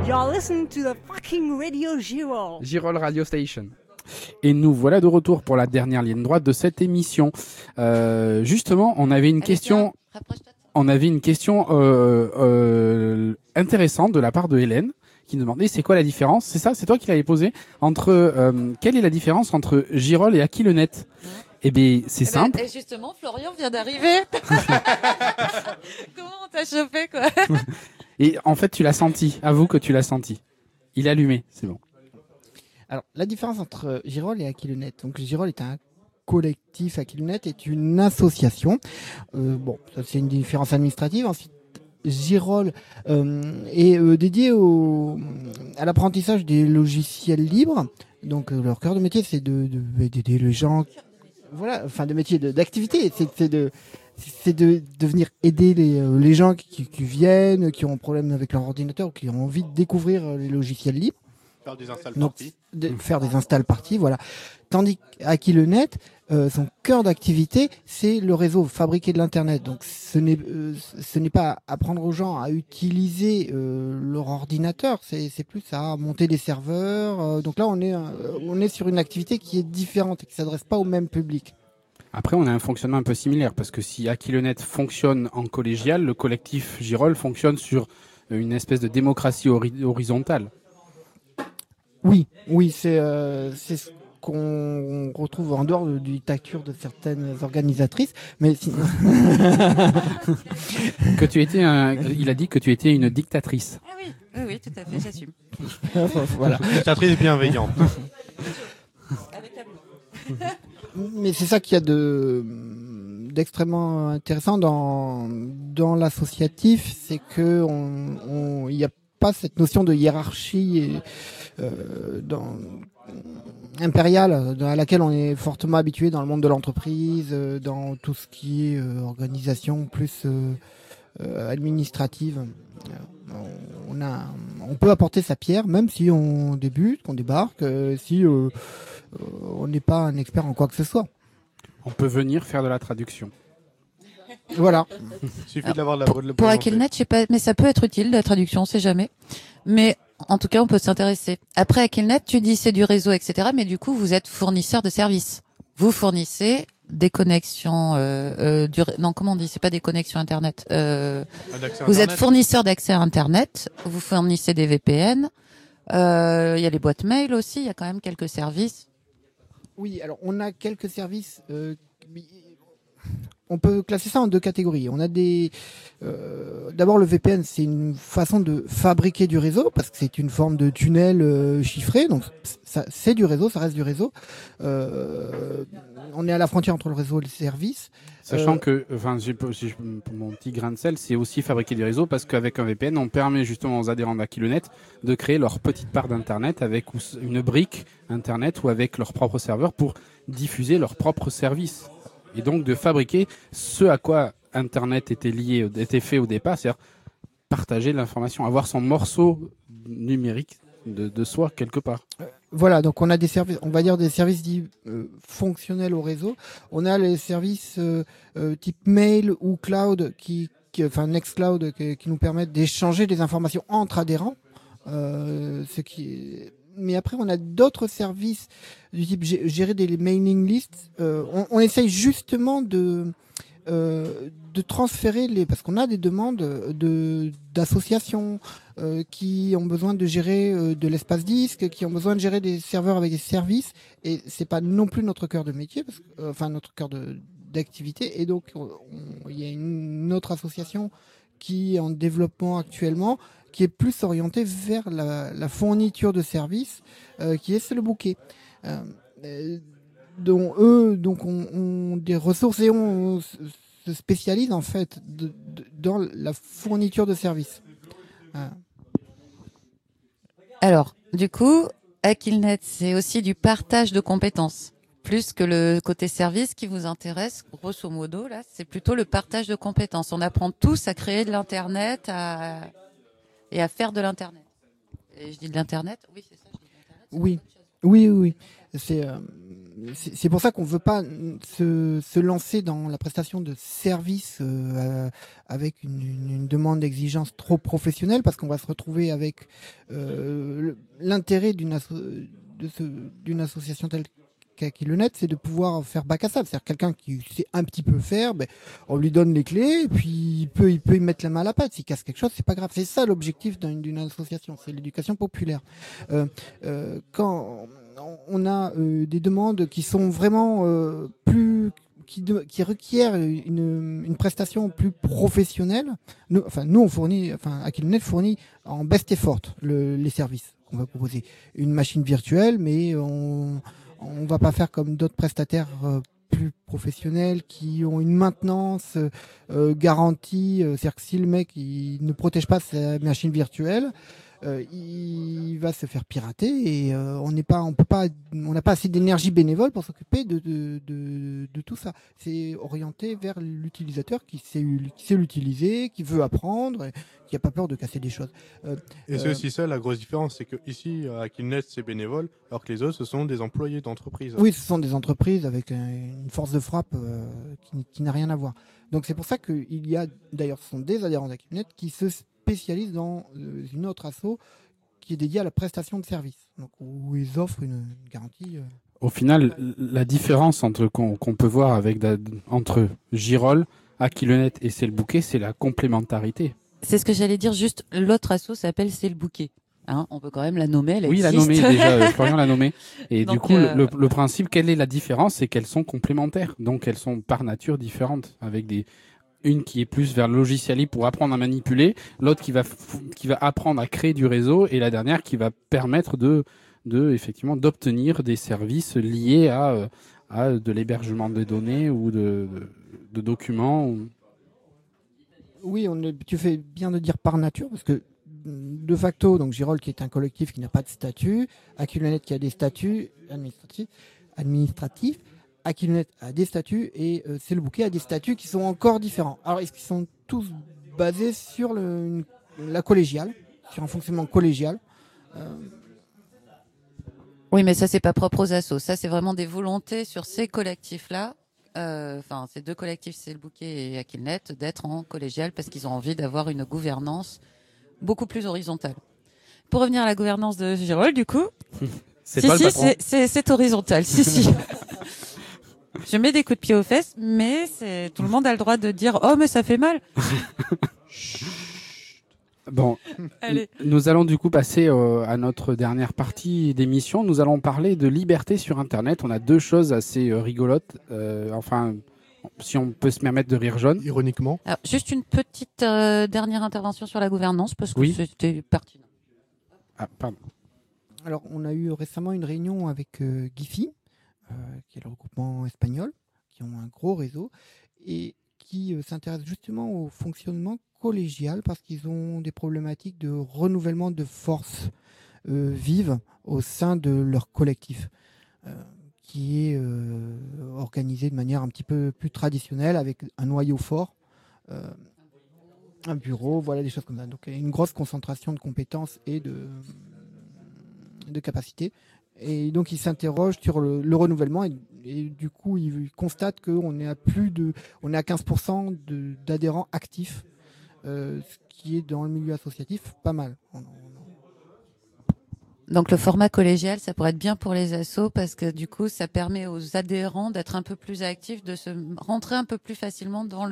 You're listening to the fucking Radio Girol. Girol Radio Station. Et nous voilà de retour pour la dernière ligne droite de cette émission. Justement, on avait une question. On avait une question intéressante de la part de Hélène qui nous demandait c'est quoi la différence. C'est ça, c'est toi qui l'avais posé entre quelle est la différence entre Girol et Aquilenet. Eh bien, c'est simple. Et justement, Florian vient d'arriver. Comment on t'a chauffé, quoi? Et en fait, tu l'as senti. Avoue que tu l'as senti. Il est allumé, c'est bon. Alors, la différence entre Girol et Aquilenet. Donc, Girol est un collectif, Aquilenet est une association. Bon, ça c'est une différence administrative. Ensuite, Girol est dédié à l'apprentissage des logiciels libres. Donc, leur cœur de métier, c'est d'aider les gens. Voilà, enfin, de métier, d'activité. C'est de venir aider les gens qui viennent, qui ont un problème avec leur ordinateur, ou qui ont envie de découvrir les logiciels libres. Faire des installs Donc, parties. Faire des installs parties, voilà. Tandis qu'Aquilenet, son cœur d'activité, c'est le réseau, fabriquer de l'Internet. Donc, ce n'est pas apprendre aux gens à utiliser leur ordinateur, c'est plus à monter des serveurs. Donc là, on est sur une activité qui est différente et qui s'adresse pas au même public. Après, on a un fonctionnement un peu similaire parce que si Aquilenet fonctionne en collégial, le collectif Girol fonctionne sur une espèce de démocratie horizontale. Oui, c'est ce qu'on retrouve en dehors du dictature de certaines organisatrices, mais que tu étais il a dit que tu étais une dictatrice. Ah oui, tout à fait, j'assume. Voilà. Dictatrice bienveillante. Avec amour. Mais c'est ça qu'il y a d'extrêmement intéressant dans l'associatif, c'est que il n'y a pas cette notion de hiérarchie impériale à laquelle on est fortement habitué dans le monde de l'entreprise, dans tout ce qui est organisation plus administrative. On peut apporter sa pierre, même si on débute, qu'on débarque, si on n'est pas un expert en quoi que ce soit. On peut venir faire de la traduction. Voilà. Il suffit d'avoir la Pour Aquilenet, je sais pas, mais ça peut être utile, la traduction, on sait jamais. Mais en tout cas, on peut s'intéresser. Après Aquilenet, tu dis c'est du réseau, etc. Mais du coup, vous êtes fournisseur de services. Vous fournissez des connexions, non, comment on dit? C'est pas des connexions Internet. Vous êtes fournisseur d'accès à Internet. Vous fournissez des VPN. Il y a les boîtes mail aussi. Il y a quand même quelques services. Oui, alors on a quelques services. On peut classer ça en deux catégories. On a d'abord le VPN, c'est une façon de fabriquer du réseau parce que c'est une forme de tunnel chiffré. Donc ça, c'est du réseau, ça reste du réseau. On est à la frontière entre le réseau et le service. Sachant que, mon petit grain de sel, c'est aussi fabriquer du réseau parce qu'avec un VPN, on permet justement aux adhérents d'Aquilenet de créer leur petite part d'internet avec une brique internet ou avec leur propre serveur pour diffuser leurs propres services. Et donc de fabriquer ce à quoi Internet était fait au départ, c'est-à-dire partager l'information, avoir son morceau numérique de soi quelque part. Voilà, donc on a des services, on va dire des services dits fonctionnels au réseau. On a les services type mail ou cloud, enfin Nextcloud, qui nous permettent d'échanger des informations entre adhérents. Mais après, on a d'autres services du type gérer des mailing lists. On essaye justement de transférer parce qu'on a des demandes d'associations qui ont besoin de gérer de l'espace disque, qui ont besoin de gérer des serveurs avec des services, et c'est pas non plus notre cœur de métier, notre cœur d'activité. Et donc, il y a une autre association qui est en développement actuellement, qui est plus orientée vers la fourniture de services, qui est C'est le bouquet. Dont eux, ont des ressources et on se spécialise en fait dans la fourniture de services. Alors, du coup, Aquilenet, c'est aussi du partage de compétences. Plus que le côté service qui vous intéresse, grosso modo, là, c'est plutôt le partage de compétences. On apprend tous à créer de l'Internet et à faire de l'Internet. Et je dis de l'Internet, oui, c'est ça. Je dis de l'Internet, oui. C'est c'est pour ça qu'on veut pas se lancer dans la prestation de services avec une demande d'exigence trop professionnelle, parce qu'on va se retrouver avec l'intérêt d'une association telle qu'Aquilenet, c'est de pouvoir faire bac à sable. C'est-à-dire quelqu'un qui sait un petit peu faire, on lui donne les clés, et puis il peut y mettre la main à la pâte. S'il casse quelque chose, c'est pas grave. C'est ça l'objectif d'une association, c'est l'éducation populaire. Quand on a des demandes qui sont vraiment qui requièrent une prestation plus professionnelle. Nous on fournit, Aquilenet fournit en best effort les services qu'on va proposer. Une machine virtuelle, mais on va pas faire comme d'autres prestataires plus professionnels qui ont une maintenance garantie. C'est-à-dire que si le mec il ne protège pas sa machine virtuelle, il va se faire pirater, et on n'a pas assez d'énergie bénévole pour s'occuper de tout ça. C'est orienté vers l'utilisateur qui sait l'utiliser, qui veut apprendre, qui n'a pas peur de casser des choses. Et c'est aussi ça la grosse différence, c'est que ici à Aquilenet c'est bénévole, alors que les autres ce sont des employés d'entreprise. Oui, ce sont des entreprises avec une force de frappe qui n'a rien à voir. Donc c'est pour ça qu'il y a, d'ailleurs, ce sont des adhérents d'Aquilenet qui se spécialisent dans une autre asso qui est dédiée à la prestation de services, donc où ils offrent une garantie. Au final, la différence qu'on peut voir entre Girol, Aquilenet et C'est le Bouquet, c'est la complémentarité. C'est ce que j'allais dire, juste l'autre asso s'appelle C'est le Bouquet. Hein, on peut quand même la nommer, elle existe. Oui, la nommer déjà, Florian l'a nommée. Et donc, du coup, le principe, quelle est la différence? C'est qu'elles sont complémentaires, donc elles sont par nature différentes, avec une qui est plus vers le logiciel libre pour apprendre à manipuler, l'autre qui va apprendre à créer du réseau, et la dernière qui va permettre effectivement d'obtenir des services liés à de l'hébergement de données ou de documents. Oui, tu fais bien de dire par nature, parce que de facto, donc Girol qui est un collectif qui n'a pas de statut, Aquilenet qui a des statuts administratifs, Aquilenet a des statuts, et C'est le Bouquet a des statuts qui sont encore différents. Alors, est-ce qu'ils sont tous basés sur la collégiale, sur un fonctionnement collégial? Oui, mais ça, c'est pas propre aux assos. Ça, c'est vraiment des volontés sur ces collectifs-là. Ces deux collectifs, C'est le Bouquet et Aquilenet, d'être en collégial parce qu'ils ont envie d'avoir une gouvernance beaucoup plus horizontale. Pour revenir à la gouvernance de Girol, du coup, c'est horizontal. Si. Je mets des coups de pied aux fesses, mais tout le monde a le droit de dire « Oh, mais ça fait mal !» Bon, allez. Nous allons du coup passer à notre dernière partie d'émission. Nous allons parler de liberté sur Internet. On a deux choses assez rigolotes. Si on peut se permettre de rire jaune. Ironiquement. Alors, juste une petite dernière intervention sur la gouvernance, parce que c'était pertinent. Ah, pardon. Alors, on a eu récemment une réunion avec GIFI, qui est le regroupement espagnol, qui ont un gros réseau, et qui s'intéressent justement au fonctionnement collégial, parce qu'ils ont des problématiques de renouvellement de forces vives au sein de leur collectif, qui est organisé de manière un petit peu plus traditionnelle, avec un noyau fort, un bureau, voilà, des choses comme ça. Donc une grosse concentration de compétences et de capacités. Et donc ils s'interrogent sur le renouvellement, et du coup ils constatent qu'on est à 15% d'adhérents actifs, ce qui est dans le milieu associatif pas mal. Donc le format collégial, ça pourrait être bien pour les assos, parce que du coup ça permet aux adhérents d'être un peu plus actifs, de se rentrer un peu plus facilement dans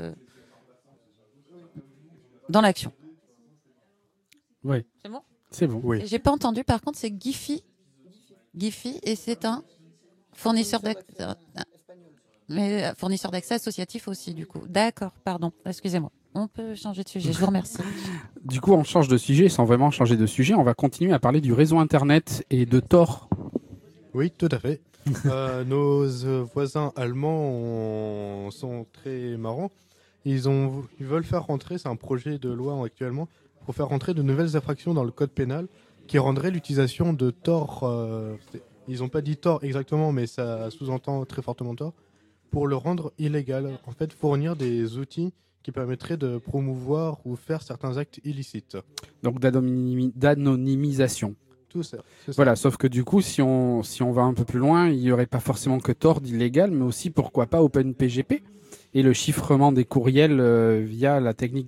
l'action. Oui. C'est bon ? C'est bon. Oui. Et j'ai pas entendu, par contre, c'est GIFI, et c'est un fournisseur d'accès, mais fournisseur d'accès associatif aussi, du coup. D'accord, pardon, excusez-moi. On peut changer de sujet, je vous remercie. Du coup, on change de sujet sans vraiment changer de sujet. On va continuer à parler du réseau Internet et de Tor. Oui, tout à fait. Nos voisins allemands sont très marrants. Ils veulent faire rentrer, c'est un projet de loi actuellement, pour faire rentrer de nouvelles infractions dans le code pénal qui rendraient l'utilisation de Tor, ils n'ont pas dit Tor exactement, mais ça sous-entend très fortement Tor, pour le rendre illégal. En fait, fournir des outils qui permettraient de promouvoir ou faire certains actes illicites. Donc d'anonymisation. Tout ça. C'est ça. Voilà, sauf que du coup, si on va un peu plus loin, il n'y aurait pas forcément que Tor d'illégal, mais aussi, pourquoi pas, OpenPGP et le chiffrement des courriels via la technique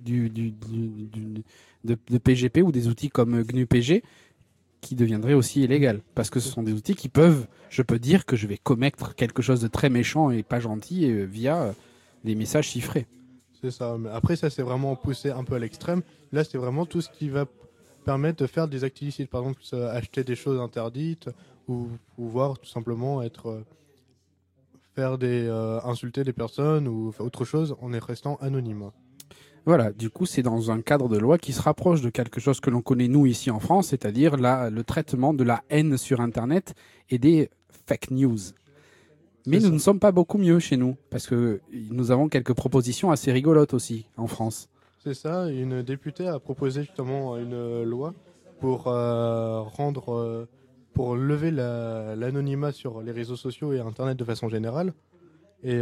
de PGP ou des outils comme GNU-PG qui deviendraient aussi illégal. Parce que ce sont des outils qui peuvent, je peux dire que je vais commettre quelque chose de très méchant et pas gentil via des messages chiffrés. C'est ça. Mais après, ça, c'est vraiment poussé un peu à l'extrême. Là, c'est vraiment tout ce qui va permettre de faire des activités. Par exemple, acheter des choses interdites ou pouvoir tout simplement insulter des personnes ou faire autre chose en restant anonyme. Voilà, du coup, c'est dans un cadre de loi qui se rapproche de quelque chose que l'on connaît, nous, ici en France, c'est-à-dire le traitement de la haine sur Internet et des fake news. Mais nous ne sommes pas beaucoup mieux chez nous, parce que nous avons quelques propositions assez rigolotes aussi, en France. C'est ça, une députée a proposé justement une loi pour pour lever l'anonymat sur les réseaux sociaux et Internet de façon générale, et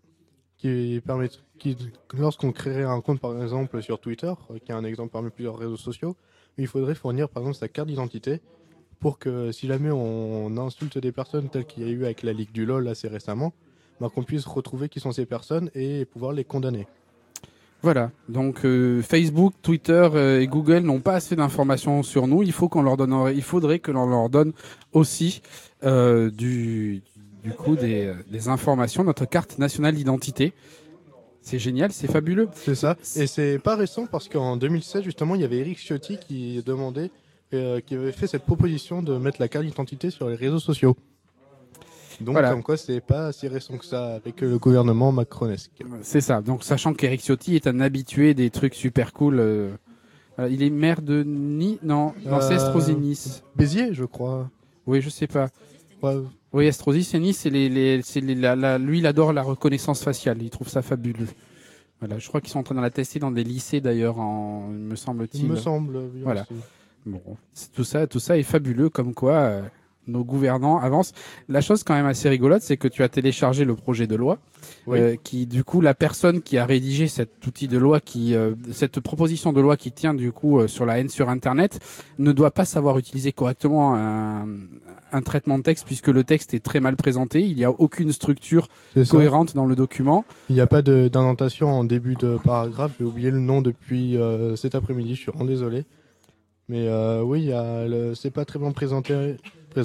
lorsqu'on créerait un compte par exemple sur Twitter, qui est un exemple parmi plusieurs réseaux sociaux, il faudrait fournir par exemple sa carte d'identité pour que si jamais on insulte des personnes telles qu'il y a eu avec la Ligue du LOL assez récemment, qu'on puisse retrouver qui sont ces personnes et pouvoir les condamner. Voilà, donc Facebook, Twitter et Google n'ont pas assez d'informations sur nous. Il faudrait que l'on leur donne aussi des informations, notre carte nationale d'identité. C'est génial, c'est fabuleux. C'est ça, et c'est pas récent parce qu'en 2016 justement, il y avait Éric Ciotti qui demandait, qui avait fait cette proposition de mettre la carte d'identité sur les réseaux sociaux. Donc, voilà. Comme quoi, c'est pas si récent que ça avec le gouvernement macronesque. C'est ça. Donc, sachant qu'Éric Ciotti est un habitué des trucs super cool. Il est maire de Nice. Non, c'est Estrosi-Nice. Béziers, je crois. Oui, je sais pas. Ouais. Oui, Estrosi, c'est Nice. Lui, il adore la reconnaissance faciale. Il trouve ça fabuleux. Voilà, je crois qu'ils sont en train de la tester dans des lycées d'ailleurs, me semble-t-il. Il me semble. Bien voilà. Aussi. Bon, tout ça est fabuleux, comme quoi. Nos gouvernants avancent. La chose quand même assez rigolote, c'est que tu as téléchargé le projet de loi, oui. Qui du coup la personne qui a rédigé cet outil de loi, cette proposition de loi qui tient du coup sur la haine sur Internet, ne doit pas savoir utiliser correctement un traitement de texte puisque le texte est très mal présenté. Il n'y a aucune structure cohérente dans le document. Il n'y a pas d'indentation en début de paragraphe. J'ai oublié le nom depuis cet après-midi. Je suis vraiment désolé. Mais oui, c'est pas très bien présenté.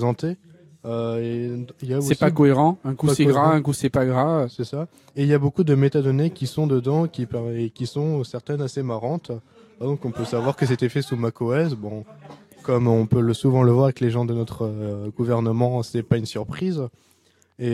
C'est pas cohérent, un coup c'est gras, un coup c'est pas gras. C'est ça. Et il y a beaucoup de métadonnées qui sont dedans, qui sont certaines assez marrantes. Donc on peut savoir que c'était fait sous macOS. Bon, comme on peut souvent le voir avec les gens de notre gouvernement, c'est pas une surprise. Et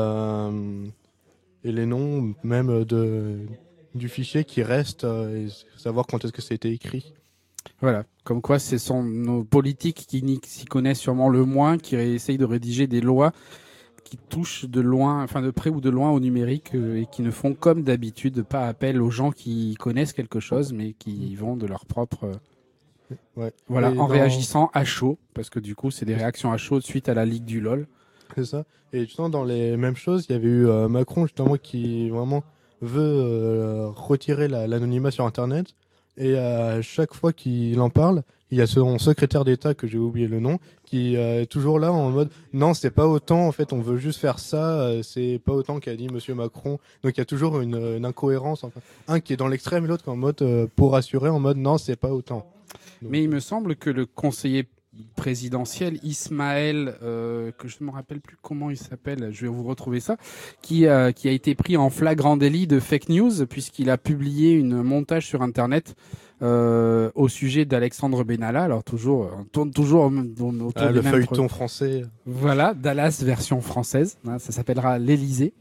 les noms même du fichier qui reste, et savoir quand est-ce que ça a été écrit. Voilà, comme quoi ce sont nos politiques qui s'y connaissent sûrement le moins, qui essayent de rédiger des lois qui touchent de loin, enfin de près ou de loin au numérique et qui ne font comme d'habitude pas appel aux gens qui connaissent quelque chose mais qui vont de leur propre... Voilà, réagissant à chaud, parce que du coup c'est des réactions à chaud suite à la Ligue du LOL. C'est ça, et justement dans les mêmes choses, il y avait eu Macron justement qui vraiment veut retirer l'anonymat sur Internet. Et à chaque fois qu'il en parle, il y a son secrétaire d'État, que j'ai oublié le nom, qui est toujours là en mode « Non, c'est pas autant, en fait, on veut juste faire ça, c'est pas autant qu'a dit Monsieur Macron. » Donc il y a toujours une incohérence. Enfin, un qui est dans l'extrême et l'autre en mode pour rassurer, en mode « Non, c'est pas autant. » Mais il me semble que le conseiller présidentiel Ismaël, que je ne me rappelle plus comment il s'appelle, je vais vous retrouver ça, qui a été pris en flagrant délit de fake news puisqu'il a publié un montage sur Internet au sujet d'Alexandre Benalla. Alors on tourne toujours autour le feuilleton français. Voilà, Dallas version française, hein, ça s'appellera l'Élysée.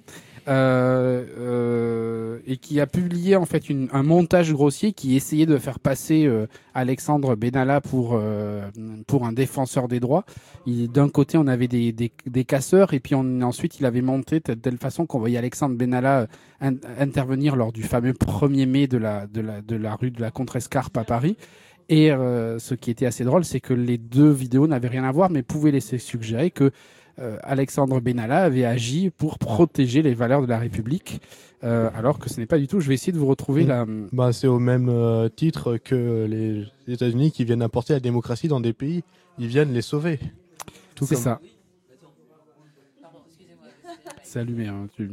Et qui a publié en fait un montage grossier qui essayait de faire passer Alexandre Benalla pour un défenseur des droits. D'un côté on avait des casseurs et puis ensuite il avait monté de telle façon qu'on voyait Alexandre Benalla intervenir lors du fameux 1er mai de la rue de la Contrescarpe à Paris. Et ce qui était assez drôle, c'est que les deux vidéos n'avaient rien à voir, mais pouvaient laisser suggérer que Alexandre Benalla avait agi pour protéger les valeurs de la République, alors que ce n'est pas du tout. Je vais essayer de vous retrouver la... C'est au même titre que les États-Unis qui viennent apporter la démocratie dans des pays. Ils viennent les sauver. C'est ça. C'est allumé.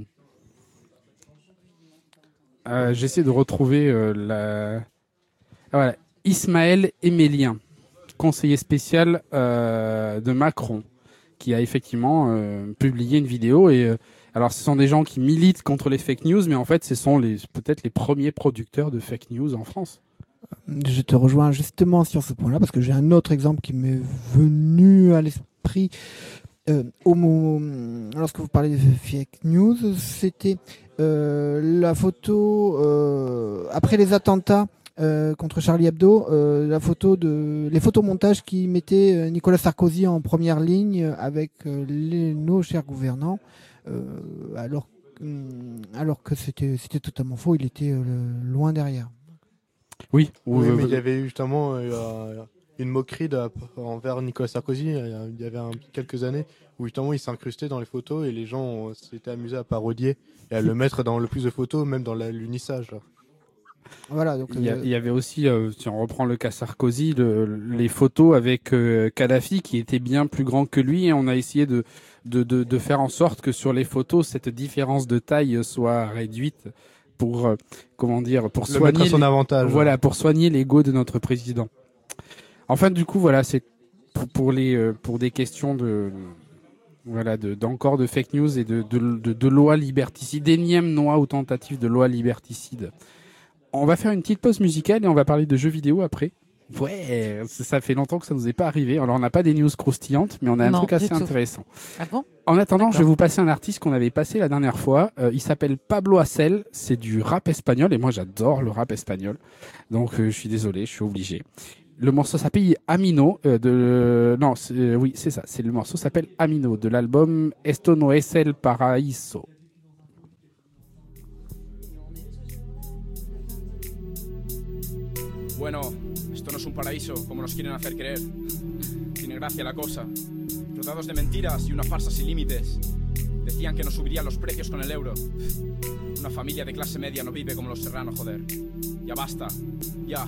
J'essaie de retrouver voilà. Ismaël Émélien, conseiller spécial de Macron, qui a effectivement publié une vidéo. Et alors, ce sont des gens qui militent contre les fake news, mais en fait, ce sont peut-être les premiers producteurs de fake news en France. Je te rejoins justement sur ce point-là, parce que j'ai un autre exemple qui m'est venu à l'esprit lorsque vous parlez de fake news. C'était la photo après les attentats contre Charlie Hebdo, les photomontages qui mettaient Nicolas Sarkozy en première ligne avec nos chers gouvernants, alors que c'était totalement faux. Il était loin derrière. Oui, mais il y avait eu justement une moquerie envers Nicolas Sarkozy il y avait quelques années où justement il s'incrustait dans les photos et les gens s'étaient amusés à parodier et à le mettre dans le plus de photos, même dans l'unissage. Voilà, donc il y avait aussi, si on reprend le cas Sarkozy, les photos avec Kadhafi qui était bien plus grand que lui, et on a essayé de faire en sorte que sur les photos cette différence de taille soit réduite pour pour soigner son avantage. Voilà, pour soigner l'ego de notre président. Enfin, du coup, voilà, c'est pour des questions d'encore de fake news et de loi liberticide, d'énième loi ou tentative de loi liberticide. On va faire une petite pause musicale et on va parler de jeux vidéo après. Ouais, ça fait longtemps que ça nous est pas arrivé. Alors, on n'a pas des news croustillantes, mais on a un truc assez intéressant. Ah bon ? En attendant, je vais vous passer un artiste qu'on avait passé la dernière fois. Il s'appelle Pablo Hasél. C'est du rap espagnol et moi, j'adore le rap espagnol. Donc, je suis désolé, je suis obligé. Le morceau s'appelle Amino oui, c'est ça. Le morceau s'appelle Amino de l'album Esto no es el paraíso. Bueno, esto no es un paraíso, como nos quieren hacer creer. Tiene gracia la cosa. Rodados de mentiras y una farsa sin límites. Decían que no subirían los precios con el euro. Una familia de clase media no vive como los serranos, joder. Ya basta. Ya.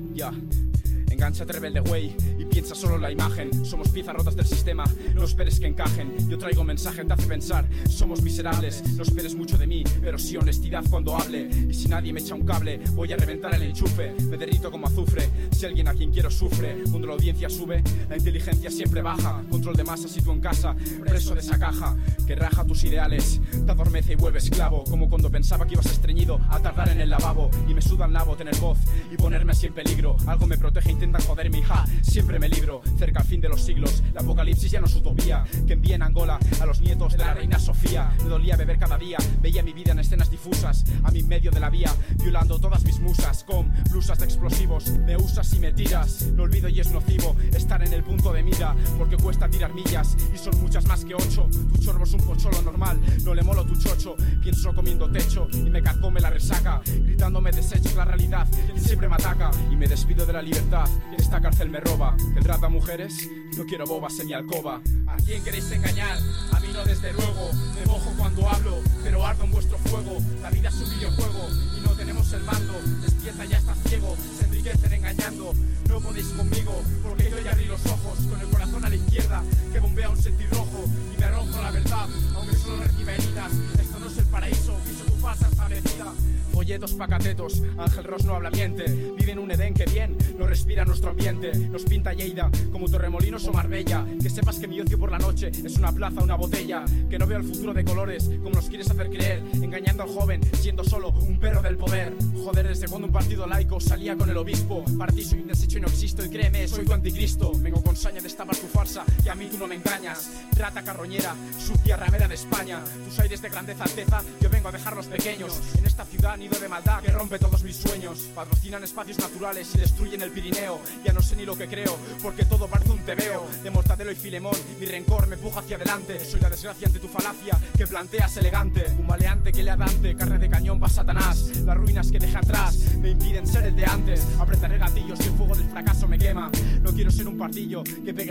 Engánchate, rebelde, güey, y piensa solo en la imagen. Somos piezas rotas del sistema, no esperes que encajen. Yo traigo un mensaje, te hace pensar. Somos miserables, no esperes mucho de mí, pero sí honestidad cuando hable. Y si nadie me echa un cable, voy a reventar el enchufe. Me derrito como azufre, si alguien a quien quiero sufre. Cuando la audiencia sube, la inteligencia siempre baja. Control de masas y tú en casa, preso de esa caja que raja tus ideales. Te adormece y vuelve esclavo, como cuando pensaba que ibas estreñido a tardar en el lavabo. Y me sudan la voz tener voz y ponerme así en peligro. Algo me protege, intentan joderme, hija, siempre me libro. Cerca al fin de los siglos, la apocalipsis ya no es utopía. Que envíen a Angola a los nietos de la reina Sofía. Me dolía beber cada día, veía mi vida en escenas difusas. A mi medio de la vía, violando todas mis musas. Con blusas de explosivos, me usas y me tiras. No olvido y es nocivo estar en el punto de mira, porque cuesta tirar millas y son muchas más que 8. Tu chorbo es un pocholo normal, no le molo tu chocho. Pienso comiendo techo y me carcome la resaca, gritándome desecho la realidad que siempre me ataca. Y me despido de la libertad que esta cárcel me roba. El rap a mujeres, no quiero bobas en mi alcoba. ¿A quién queréis engañar? A mí no, desde luego. Me mojo cuando hablo, pero ardo en vuestro fuego. La vida es un videojuego y no tenemos el mando. Despierta, ya estás ciego, se enriquecen engañando. No podéis conmigo, porque yo ya abrí los ojos. Con el corazón a la izquierda, que bombea un sentir rojo. Y me arrojo la verdad, aunque solo reciba heridas. Esto no es el paraíso, piso tu falsa establecida. Folletos pacatetos, Ángel Ross no habla miente. Vive en un Edén que bien, no respira nuestro ambiente. Nos pinta Lleida como Torremolinos o Marbella. Que sepas que mi ocio por la noche es una plaza, una botella. Que no veo el futuro de colores como nos quieres hacer creer. Engañando al joven, siendo solo un perro del poder. Joder, desde cuando un partido laico salía con el obispo. Para ti soy un desecho y no existo, y créeme, soy tu anticristo. Vengo con saña de destapar tu farsa, que a mí tú no me engañas. Rata carroñera, sucia ramera de España. Tus aires de grandeza, alteza, yo vengo a dejarlos pequeños. En esta ciudad nido de maldad que rompe todos mis sueños. Patrocinan espacios naturales y destruyen el Pirineo. Ya no sé ni lo que creo, porque todo parece un tebeo. De Mortadelo y Filemón, mi rencor me empuja hacia adelante. Soy la desgracia ante tu falacia, que planteas elegante. Un maleante que le adante, carne de cañón pa' Satanás. Las ruinas que dejé atrás me impiden ser el de antes. Apretaré gatillos y el fuego del fracaso me quema. No quiero ser un pardillo que pegue los ladrillos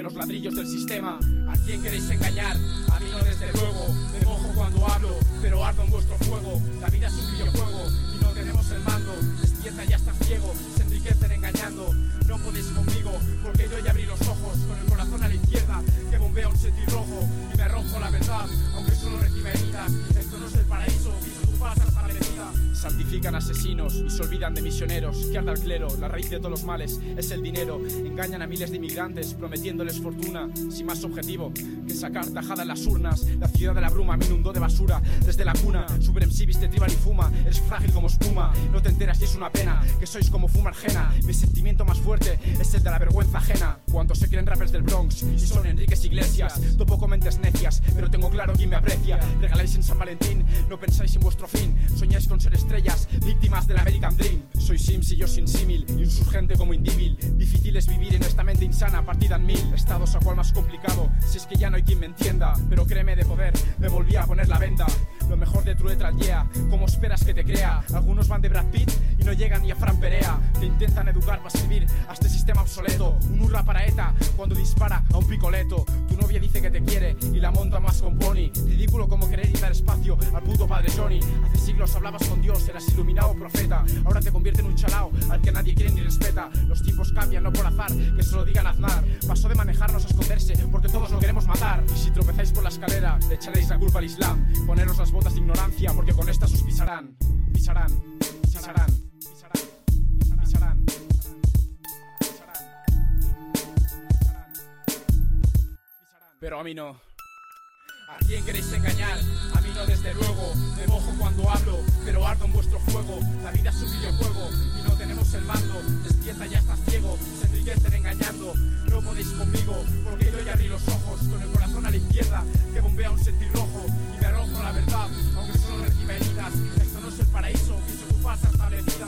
pasillos del sistema. ¿A quién queréis engañar? A mí no desde luego. Me mojo cuando hablo, pero ardo en vuestro fuego. La vida es un videojuego y no tenemos el mando. Despierta, ya estás ciego, se enriquecen engañando. No podéis conmigo, porque yo ya abrí los ojos con el corazón a la izquierda, que bombea un sentir rojo y me arrojo la verdad, aunque solo reciba heridas. Esto no es el paraíso, piso tu falsa establecida. Santifican asesinos y se olvidan de misioneros. Que arda el clero, la raíz de todos los males es el dinero. Engañan a miles de inmigrantes prometiéndoles fortuna, sin más objetivo que sacar tajada en las urnas. La ciudad de la bruma me inundó de basura desde la cuna. Suber MCs de tribal y fuma, eres frágil como espuma. No te enteras y es una pena que sois como fuma ajena. Mi sentimiento más fuerte es el de la vergüenza ajena. Cuando se creen rappers del Bronx y son Enríquez Iglesias, topo con mentes necias, pero tengo claro quién me aprecia. Regaláis en San Valentín, no pensáis en vuestro fin. Soñáis con ser estrellas, víctimas del American Dream. Soy Sims y yo sin símil, insurgente como Indíbil. Difícil es vivir en esta mente insana, partida en mil estados a cual más complicado, si es que ya no hay quien me entienda. Pero créeme de poder, me volví a poner la venda. Lo mejor de True Letra yeah. ¿Cómo esperas que te crea? Algunos van de Brad Pitt y no llegan ni a Fran Perea. Te intentan educar para servir a este sistema obsoleto. Un hurra para ETA cuando dispara a un picoleto. Tu novia dice que te quiere y la monta más con pony. Ridículo como querer ir dar espacio al puto padre Johnny. Hace siglos hablabas con Dios, eras iluminado profeta. Ahora te convierte en un chalao al que nadie quiere ni respeta. Los tiempos cambian, no por azar, que se lo digan Aznar. Pasó de manejarnos a esconderse porque todos lo queremos matar. Y si tropezáis por la escalera, le echaréis la culpa al Islam. Poneros las botas de ignorancia porque con estas os pisarán. Pisarán, pisarán, pisarán, pisarán, pisarán. Pero a mí no. ¿A quién queréis engañar? A mí no desde luego. Me mojo cuando hablo, pero ardo en vuestro fuego. La vida es un videojuego y no tenemos el mando. Despierta, ya estás ciego, se enriquecen engañando. No podéis conmigo, porque yo ya abrí los ojos con el corazón a la izquierda, que bombea un sentir rojo y me arrojo la verdad, aunque solo reciba heridas. Esto no es el paraíso, piso tu falsa establecida.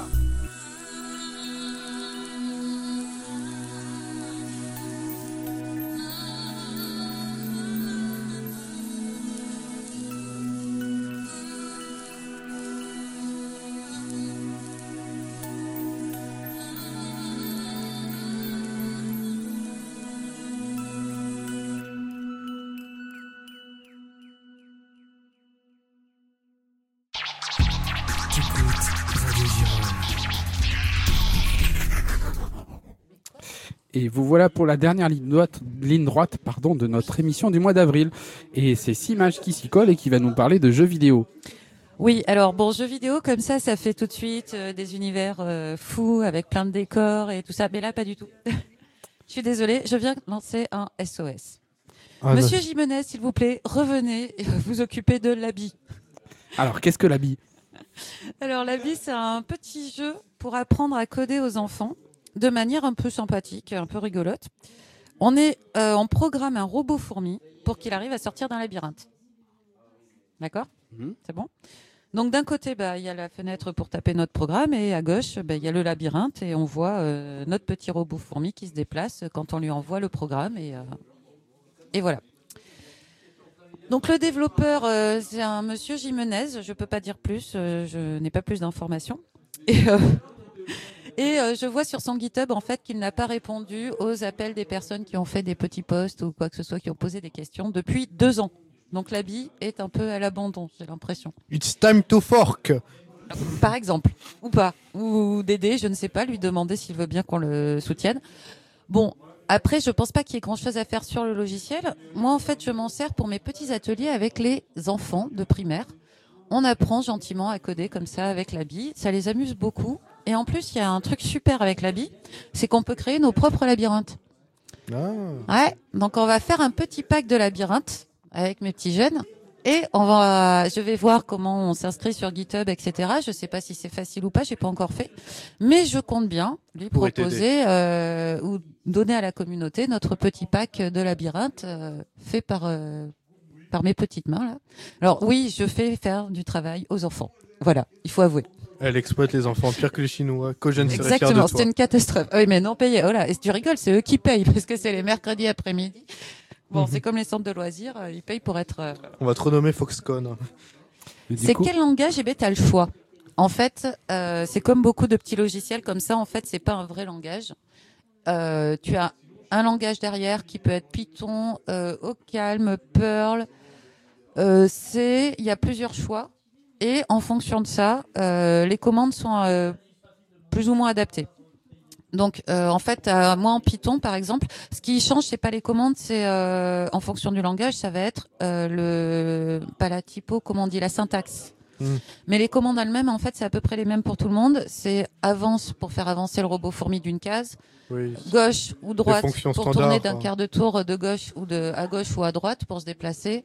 Et vous voilà pour la dernière ligne droite de notre émission du mois d'avril. Et c'est Simage qui s'y colle et qui va nous parler de jeux vidéo. Oui, alors bon, jeux vidéo comme ça fait tout de suite des univers fous avec plein de décors et tout ça. Mais là, pas du tout. Je suis désolée, je viens lancer un SOS. Monsieur Jimenez, s'il vous plaît, revenez et vous occupez de l'habit. Alors, qu'est-ce que l'habit ? Alors, l'habit, c'est un petit jeu pour apprendre à coder aux enfants de manière un peu sympathique, un peu rigolote. On programme un robot fourmi pour qu'il arrive à sortir d'un labyrinthe. D'accord ? C'est bon ? Donc d'un côté, il y a la fenêtre pour taper notre programme et à gauche, il y a le labyrinthe et on voit notre petit robot fourmi qui se déplace quand on lui envoie le programme et voilà. Donc le développeur, c'est un monsieur Jimenez, je peux pas dire plus, je n'ai pas plus d'informations. Et je vois sur son GitHub en fait qu'il n'a pas répondu aux appels des personnes qui ont fait des petits posts ou quoi que ce soit, qui ont posé des questions depuis 2 ans. Donc l'habit est un peu à l'abandon, j'ai l'impression. It's time to fork. Par exemple, ou pas. Ou Dédé, je ne sais pas, lui demander s'il veut bien qu'on le soutienne. Bon, après, je pense pas qu'il y ait grand-chose à faire sur le logiciel. Moi, en fait, je m'en sers pour mes petits ateliers avec les enfants de primaire. On apprend gentiment à coder comme ça avec l'habit. Ça les amuse beaucoup. Et en plus, il y a un truc super avec l'habit, c'est qu'on peut créer nos propres labyrinthes. Ah. Ouais, donc on va faire un petit pack de labyrinthes avec mes petits jeunes. Et je vais voir comment on s'inscrit sur GitHub, etc. Je sais pas si c'est facile ou pas, j'ai pas encore fait. Mais je compte bien lui proposer ou donner à la communauté notre petit pack de labyrinthes fait par mes petites mains, là. Alors oui, je fais faire du travail aux enfants. Voilà, il faut avouer. Elle exploite les enfants pire que les Chinois. Kojin serait fier de toi. Exactement, c'était une catastrophe. Oui, mais non payé. Oh là, et si tu rigoles, c'est eux qui payent parce que c'est les mercredis après-midi. Bon, c'est comme les centres de loisirs, ils payent pour être... On va te renommer Foxconn. C'est quel langage ? Eh bien, t'as le choix. En fait, c'est comme beaucoup de petits logiciels comme ça. En fait, c'est pas un vrai langage. Tu as un langage derrière qui peut être Python, OCalm, Perl. Il y a plusieurs choix. Et en fonction de ça, les commandes sont plus ou moins adaptées. Donc, en fait, moi en Python, par exemple, ce qui change, c'est pas les commandes, c'est en fonction du langage, ça va être pas la typo, comment on dit, la syntaxe. Mais les commandes elles-mêmes, en fait, c'est à peu près les mêmes pour tout le monde. C'est avance pour faire avancer le robot fourmi d'une case, gauche ou droite pour tourner d'un quart de tour de gauche ou à gauche ou à droite pour se déplacer.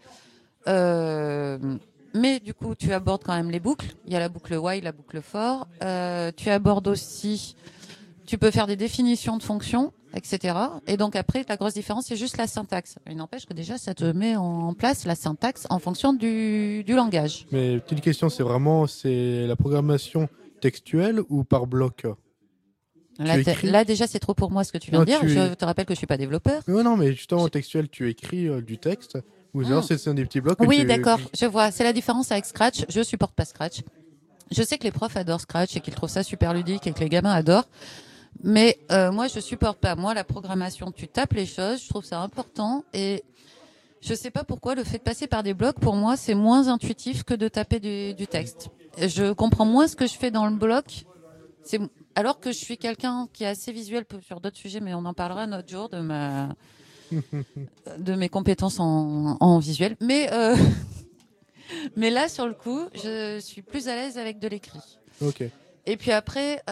Mais du coup, tu abordes quand même les boucles. Il y a la boucle while, la boucle for. Tu abordes aussi, tu peux faire des définitions de fonctions, etc. Et donc après, la grosse différence, c'est juste la syntaxe. Il n'empêche que déjà, ça te met en place la syntaxe en fonction du langage. Mais petite question, c'est la programmation textuelle ou par bloc? Là, déjà, c'est trop pour moi ce que tu viens de dire. Je te rappelle que je suis pas développeur. Non, mais justement, textuel, tu écris du texte. Ou alors c'est des petits blocs. Oui, d'accord, je vois. C'est la différence avec Scratch. Je supporte pas Scratch. Je sais que les profs adorent Scratch et qu'ils trouvent ça super ludique et que les gamins adorent. Mais moi, je supporte pas. Moi, la programmation, tu tapes les choses. Je trouve ça important. Et je sais pas pourquoi le fait de passer par des blocs, pour moi, c'est moins intuitif que de taper du texte. Je comprends moins ce que je fais dans le bloc. Alors que je suis quelqu'un qui est assez visuel sur d'autres sujets, mais on en parlera un autre jour de mes compétences en visuel. Mais là, sur le coup, je suis plus à l'aise avec de l'écrit. Ok. Et puis après,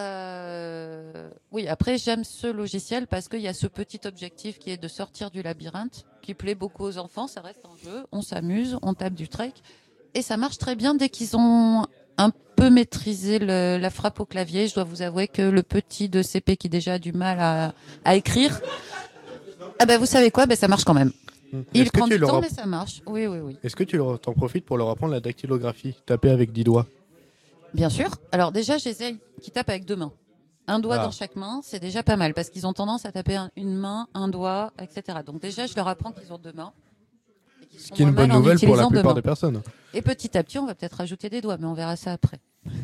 après, j'aime ce logiciel parce qu'il y a ce petit objectif qui est de sortir du labyrinthe, qui plaît beaucoup aux enfants. Ça reste un jeu, on s'amuse, on tape du trek. Et ça marche très bien dès qu'ils ont un peu maîtrisé la frappe au clavier. Je dois vous avouer que le petit de CP qui déjà a du mal à écrire, vous savez quoi, ça marche quand même. Il prend du temps, mais ça marche. Oui. Est-ce que tu t'en profites pour leur apprendre la dactylographie, taper avec 10 doigts? Bien sûr. Alors déjà, j'essaye qu'ils tapent avec 2 mains. Un doigt dans chaque main, c'est déjà pas mal, parce qu'ils ont tendance à taper une main, un doigt, etc. Donc déjà, je leur apprends qu'ils ont 2 mains. Ce qui est une bonne nouvelle pour la plupart des personnes. Et petit à petit, on va peut-être rajouter des doigts, mais on verra ça après.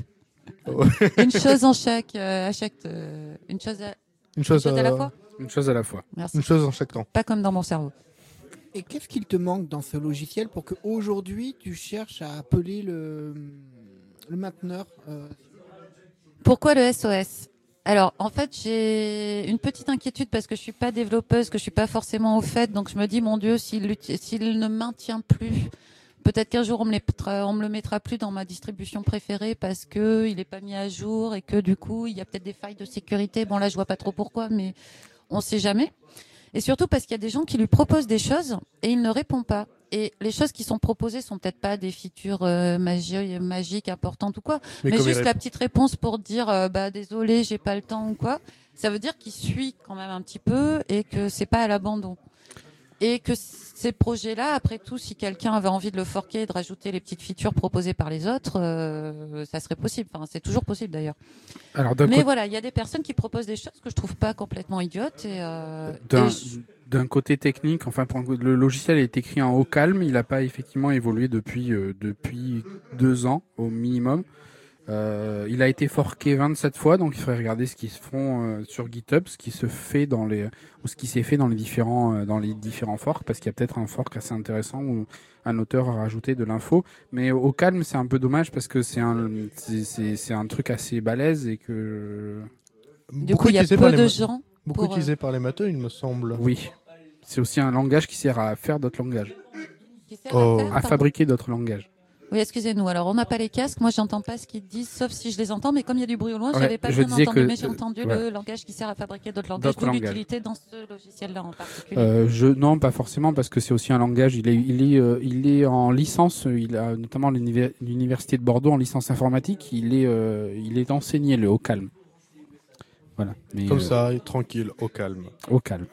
Une chose en chaque, une chose à la fois. Une chose à la fois. Merci. Une chose en chaque temps. Pas comme dans mon cerveau. Et qu'est-ce qu'il te manque dans ce logiciel pour qu'aujourd'hui tu cherches à appeler le mainteneur Pourquoi le SOS? Alors, en fait, j'ai une petite inquiétude parce que je suis pas développeuse, que je suis pas forcément au fait, donc je me dis, mon Dieu, s'il ne maintient plus, peut-être qu'un jour on me le mettra plus dans ma distribution préférée parce que il est pas mis à jour et que du coup, il y a peut-être des failles de sécurité. Bon, là, je vois pas trop pourquoi, mais on sait jamais. Et surtout parce qu'il y a des gens qui lui proposent des choses et il ne répond pas. Et les choses qui sont proposées sont peut-être pas des features magiques importantes ou quoi, mais juste la petite réponse pour dire désolé, j'ai pas le temps ou quoi. Ça veut dire qu'il suit quand même un petit peu et que c'est pas à l'abandon. Et que ces projets-là, après tout, si quelqu'un avait envie de le forquer et de rajouter les petites features proposées par les autres, ça serait possible. Enfin, c'est toujours possible d'ailleurs. Mais voilà, il y a des personnes qui proposent des choses que je trouve pas complètement idiotes. D'un côté technique, le logiciel est écrit en OCalm, il n'a pas effectivement évolué depuis 2 ans au minimum. Il a été forqué 27 fois, donc il faudrait regarder ce qui se font sur GitHub, ce qui se fait ce qui s'est fait dans les différents forks, parce qu'il y a peut-être un fork assez intéressant où un auteur a rajouté de l'info. Mais OCalm, c'est un peu dommage parce que c'est un truc assez balèze et que du coup il y a peu de gens. Beaucoup utilisé par les matheux, il me semble. Oui, c'est aussi un langage qui sert à faire d'autres langages, à fabriquer d'autres langages. Oui, excusez-nous. Alors, on n'a pas les casques. Moi, j'entends pas ce qu'ils disent, sauf si je les entends. Mais comme il y a du bruit au loin, je n'avais pas bien entendu. Mais j'ai entendu le langage qui sert à fabriquer d'autres langages. D'où l'utilité dans ce logiciel-là en particulier. Non, pas forcément, parce que c'est aussi un langage. Il est en licence. Il a notamment l'université de Bordeaux en licence informatique. Il est enseigné le OCalm. Voilà. Mais comme ça, tranquille, au calme. Au calme.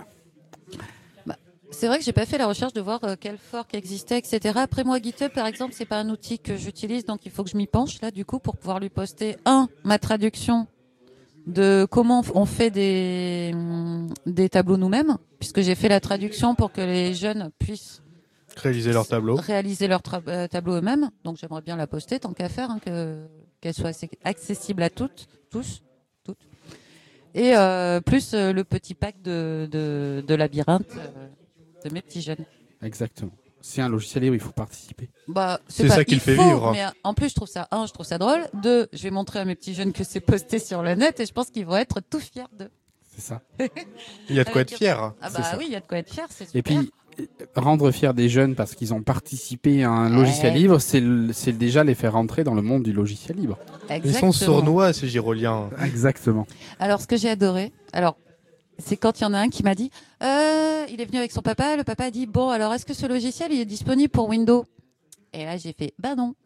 C'est vrai que j'ai pas fait la recherche de voir quel fork existait, etc. Après moi, GitHub, par exemple, c'est pas un outil que j'utilise, donc il faut que je m'y penche là, du coup, pour pouvoir lui poster ma traduction de comment on fait des tableaux nous-mêmes, puisque j'ai fait la traduction pour que les jeunes puissent réaliser leur tableau, tableau eux-mêmes. Donc j'aimerais bien la poster, tant qu'à faire, qu'elle soit accessible à tous. Et plus le petit pack de labyrinthe de mes petits jeunes. Exactement. C'est un logiciel libre, il faut participer. Bah, C'est ça qui le fait vivre. Mais en plus, je trouve ça drôle. 2, je vais montrer à mes petits jeunes que c'est posté sur le net et je pense qu'ils vont être tout fiers d'eux. C'est ça. Il y a de quoi être fier. Ah bah oui, il y a de quoi être fier, c'est super. Et puis, rendre fiers des jeunes parce qu'ils ont participé à un logiciel libre, c'est déjà les faire rentrer dans le monde du logiciel libre. Ils sont sournois, ces Giroliens. Exactement. Alors, ce que j'ai adoré, c'est quand il y en a un qui m'a dit, il est venu avec son papa, le papa a dit, bon, alors est-ce que ce logiciel il est disponible pour Windows? Et là, j'ai fait, bah non.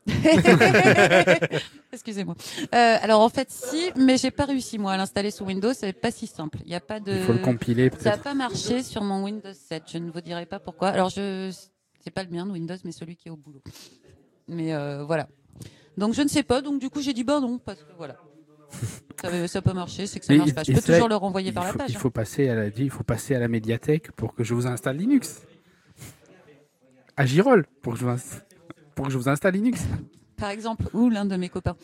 Excusez-moi. Alors en fait, si, mais j'ai pas réussi moi à l'installer sous Windows, c'est pas si simple. Il y a pas de. Il faut le compiler peut-être. Ça n'a pas marché sur mon Windows 7. Je ne vous dirai pas pourquoi. Alors c'est pas le mien Windows, mais celui qui est au boulot. Mais voilà. Donc je ne sais pas. Donc du coup, j'ai dit bah non parce que voilà. Ça peut marcher, c'est que ça marche pas. Je peux toujours le renvoyer par la page. Il faut passer à la médiathèque pour que je vous installe Linux. À Girol pour que je vous installe Linux. Par exemple, ou l'un de mes copains.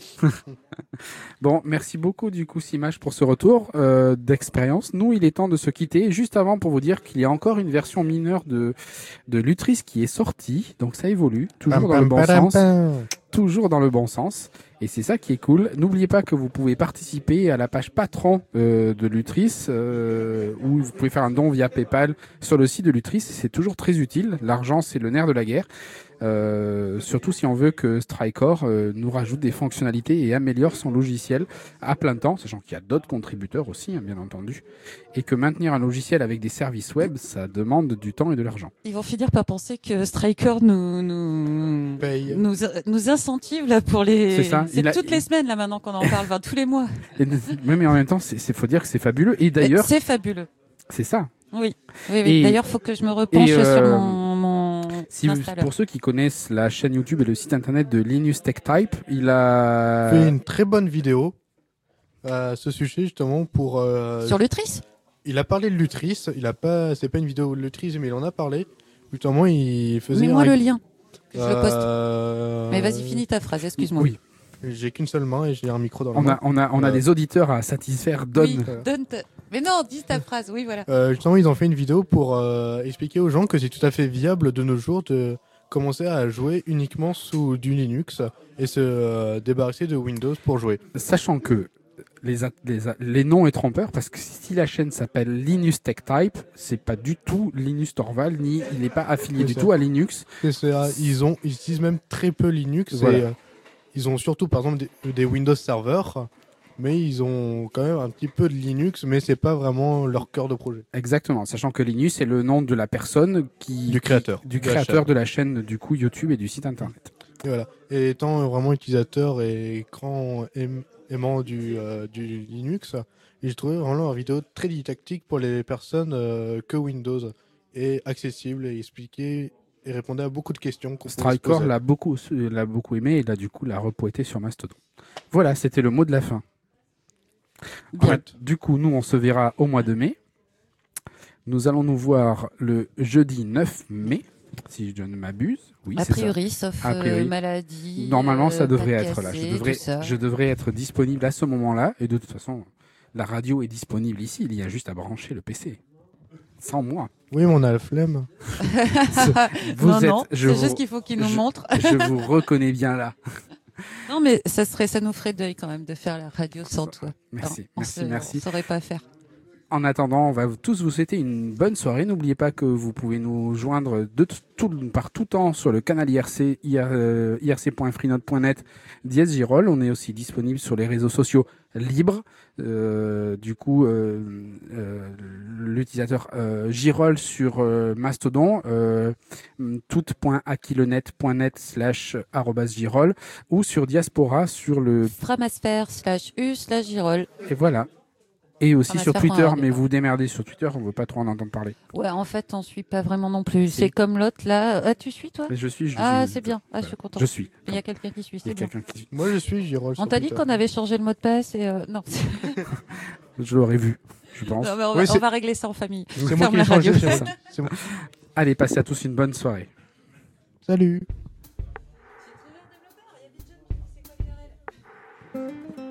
Bon, merci beaucoup du coup Simage pour ce retour d'expérience. Nous, il est temps de se quitter. Juste avant pour vous dire qu'il y a encore une version mineure de Lutris qui est sortie. Donc ça évolue, toujours dans le bon sens. Toujours dans le bon sens. Et c'est ça qui est cool. N'oubliez pas que vous pouvez participer à la page Patreon de Lutris, où vous pouvez faire un don via PayPal sur le site de Lutris. C'est toujours très utile. L'argent, c'est le nerf de la guerre. Surtout si on veut que Strykor nous rajoute des fonctionnalités et améliore son logiciel à plein temps, sachant qu'il y a d'autres contributeurs aussi, bien entendu, et que maintenir un logiciel avec des services web, ça demande du temps et de l'argent. Ils vont finir par penser que Strykor nous incentive là pour les. C'est ça. C'est toutes les semaines là maintenant qu'on en parle, enfin, tous les mois. Mais en même temps, faut dire que c'est fabuleux. Et d'ailleurs, c'est fabuleux. C'est ça. Oui. D'ailleurs, faut que je me repenche sur mon pour ceux qui connaissent la chaîne YouTube et le site internet de Linus Tech Type, il a fait une très bonne vidéo à ce sujet justement pour sur Lutris. Il a parlé de Lutris. C'est pas une vidéo de Lutris, mais il en a parlé. Justement, il faisait. Mets-moi le lien. Je le poste. Mais vas-y, finis ta phrase. Excuse-moi. Oui. J'ai qu'une seule main et j'ai un micro dans la main. On a des auditeurs à satisfaire. Donne. Mais non, dis ta phrase. Oui, voilà. Justement, ils ont fait une vidéo pour expliquer aux gens que c'est tout à fait viable de nos jours de commencer à jouer uniquement sous du Linux et se débarrasser de Windows pour jouer. Sachant que les noms est trompeur parce que si la chaîne s'appelle Linus Tech Type, c'est pas du tout Linus Torvald, ni il n'est pas affilié du tout à Linux. Ils utilisent même très peu Linux. Voilà. Et, ils ont surtout par exemple des Windows serveurs, mais ils ont quand même un petit peu de Linux, mais c'est pas vraiment leur cœur de projet. Exactement, sachant que Linus est le nom de la personne du créateur de la chaîne du coup YouTube et du site internet. Et voilà. Et étant vraiment utilisateur et grand aimant du Linux, j'ai trouvé vraiment leur vidéo très didactique pour les personnes que Windows, et accessible et expliqué. Et répondait à beaucoup de questions. Strykor l'a beaucoup aimé et du coup l'a repoété sur Mastodon. Voilà, c'était le mot de la fin. Du coup, nous, on se verra au mois de mai. Nous allons nous voir le jeudi 9 mai, si je ne m'abuse. Oui, a priori, sauf maladie. Normalement, ça devrait être là. Je devrais être disponible à ce moment-là. Et de toute façon, la radio est disponible ici. Il y a juste à brancher le PC. Sans moi. Oui, mais on a la flemme. C'est juste qu'il faut qu'il nous montre. Je vous reconnais bien là. Non, mais ça nous ferait deuil quand même de faire la radio sans toi. Merci. On ne saurait pas faire. En attendant, on va tous vous souhaiter une bonne soirée. N'oubliez pas que vous pouvez nous joindre par tout temps sur le canal IRC, irc.freenode.net, /Girol. On est aussi disponible sur les réseaux sociaux libres. L'utilisateur Girol sur Mastodon, tout.aquilenet.net/@Girol ou sur Diaspora sur le framasphère/u/Girol. Et voilà. Et aussi sur Twitter, mais vous démerdez sur Twitter, on ne veut pas trop en entendre parler. Ouais, en fait, on ne suit pas vraiment non plus. C'est comme l'autre là. Ah, tu suis toi? Mais je suis. C'est bien. Je suis content. Je suis. Il y a quelqu'un qui suit, c'est bien. Moi, je suis Girol. On t'a dit qu'on avait changé le mot de passe et non. Je l'aurais vu, je pense. Non, mais on va régler ça en famille. C'est moi qui l'ai changé, c'est ça. Allez, passez à tous une bonne soirée. Salut.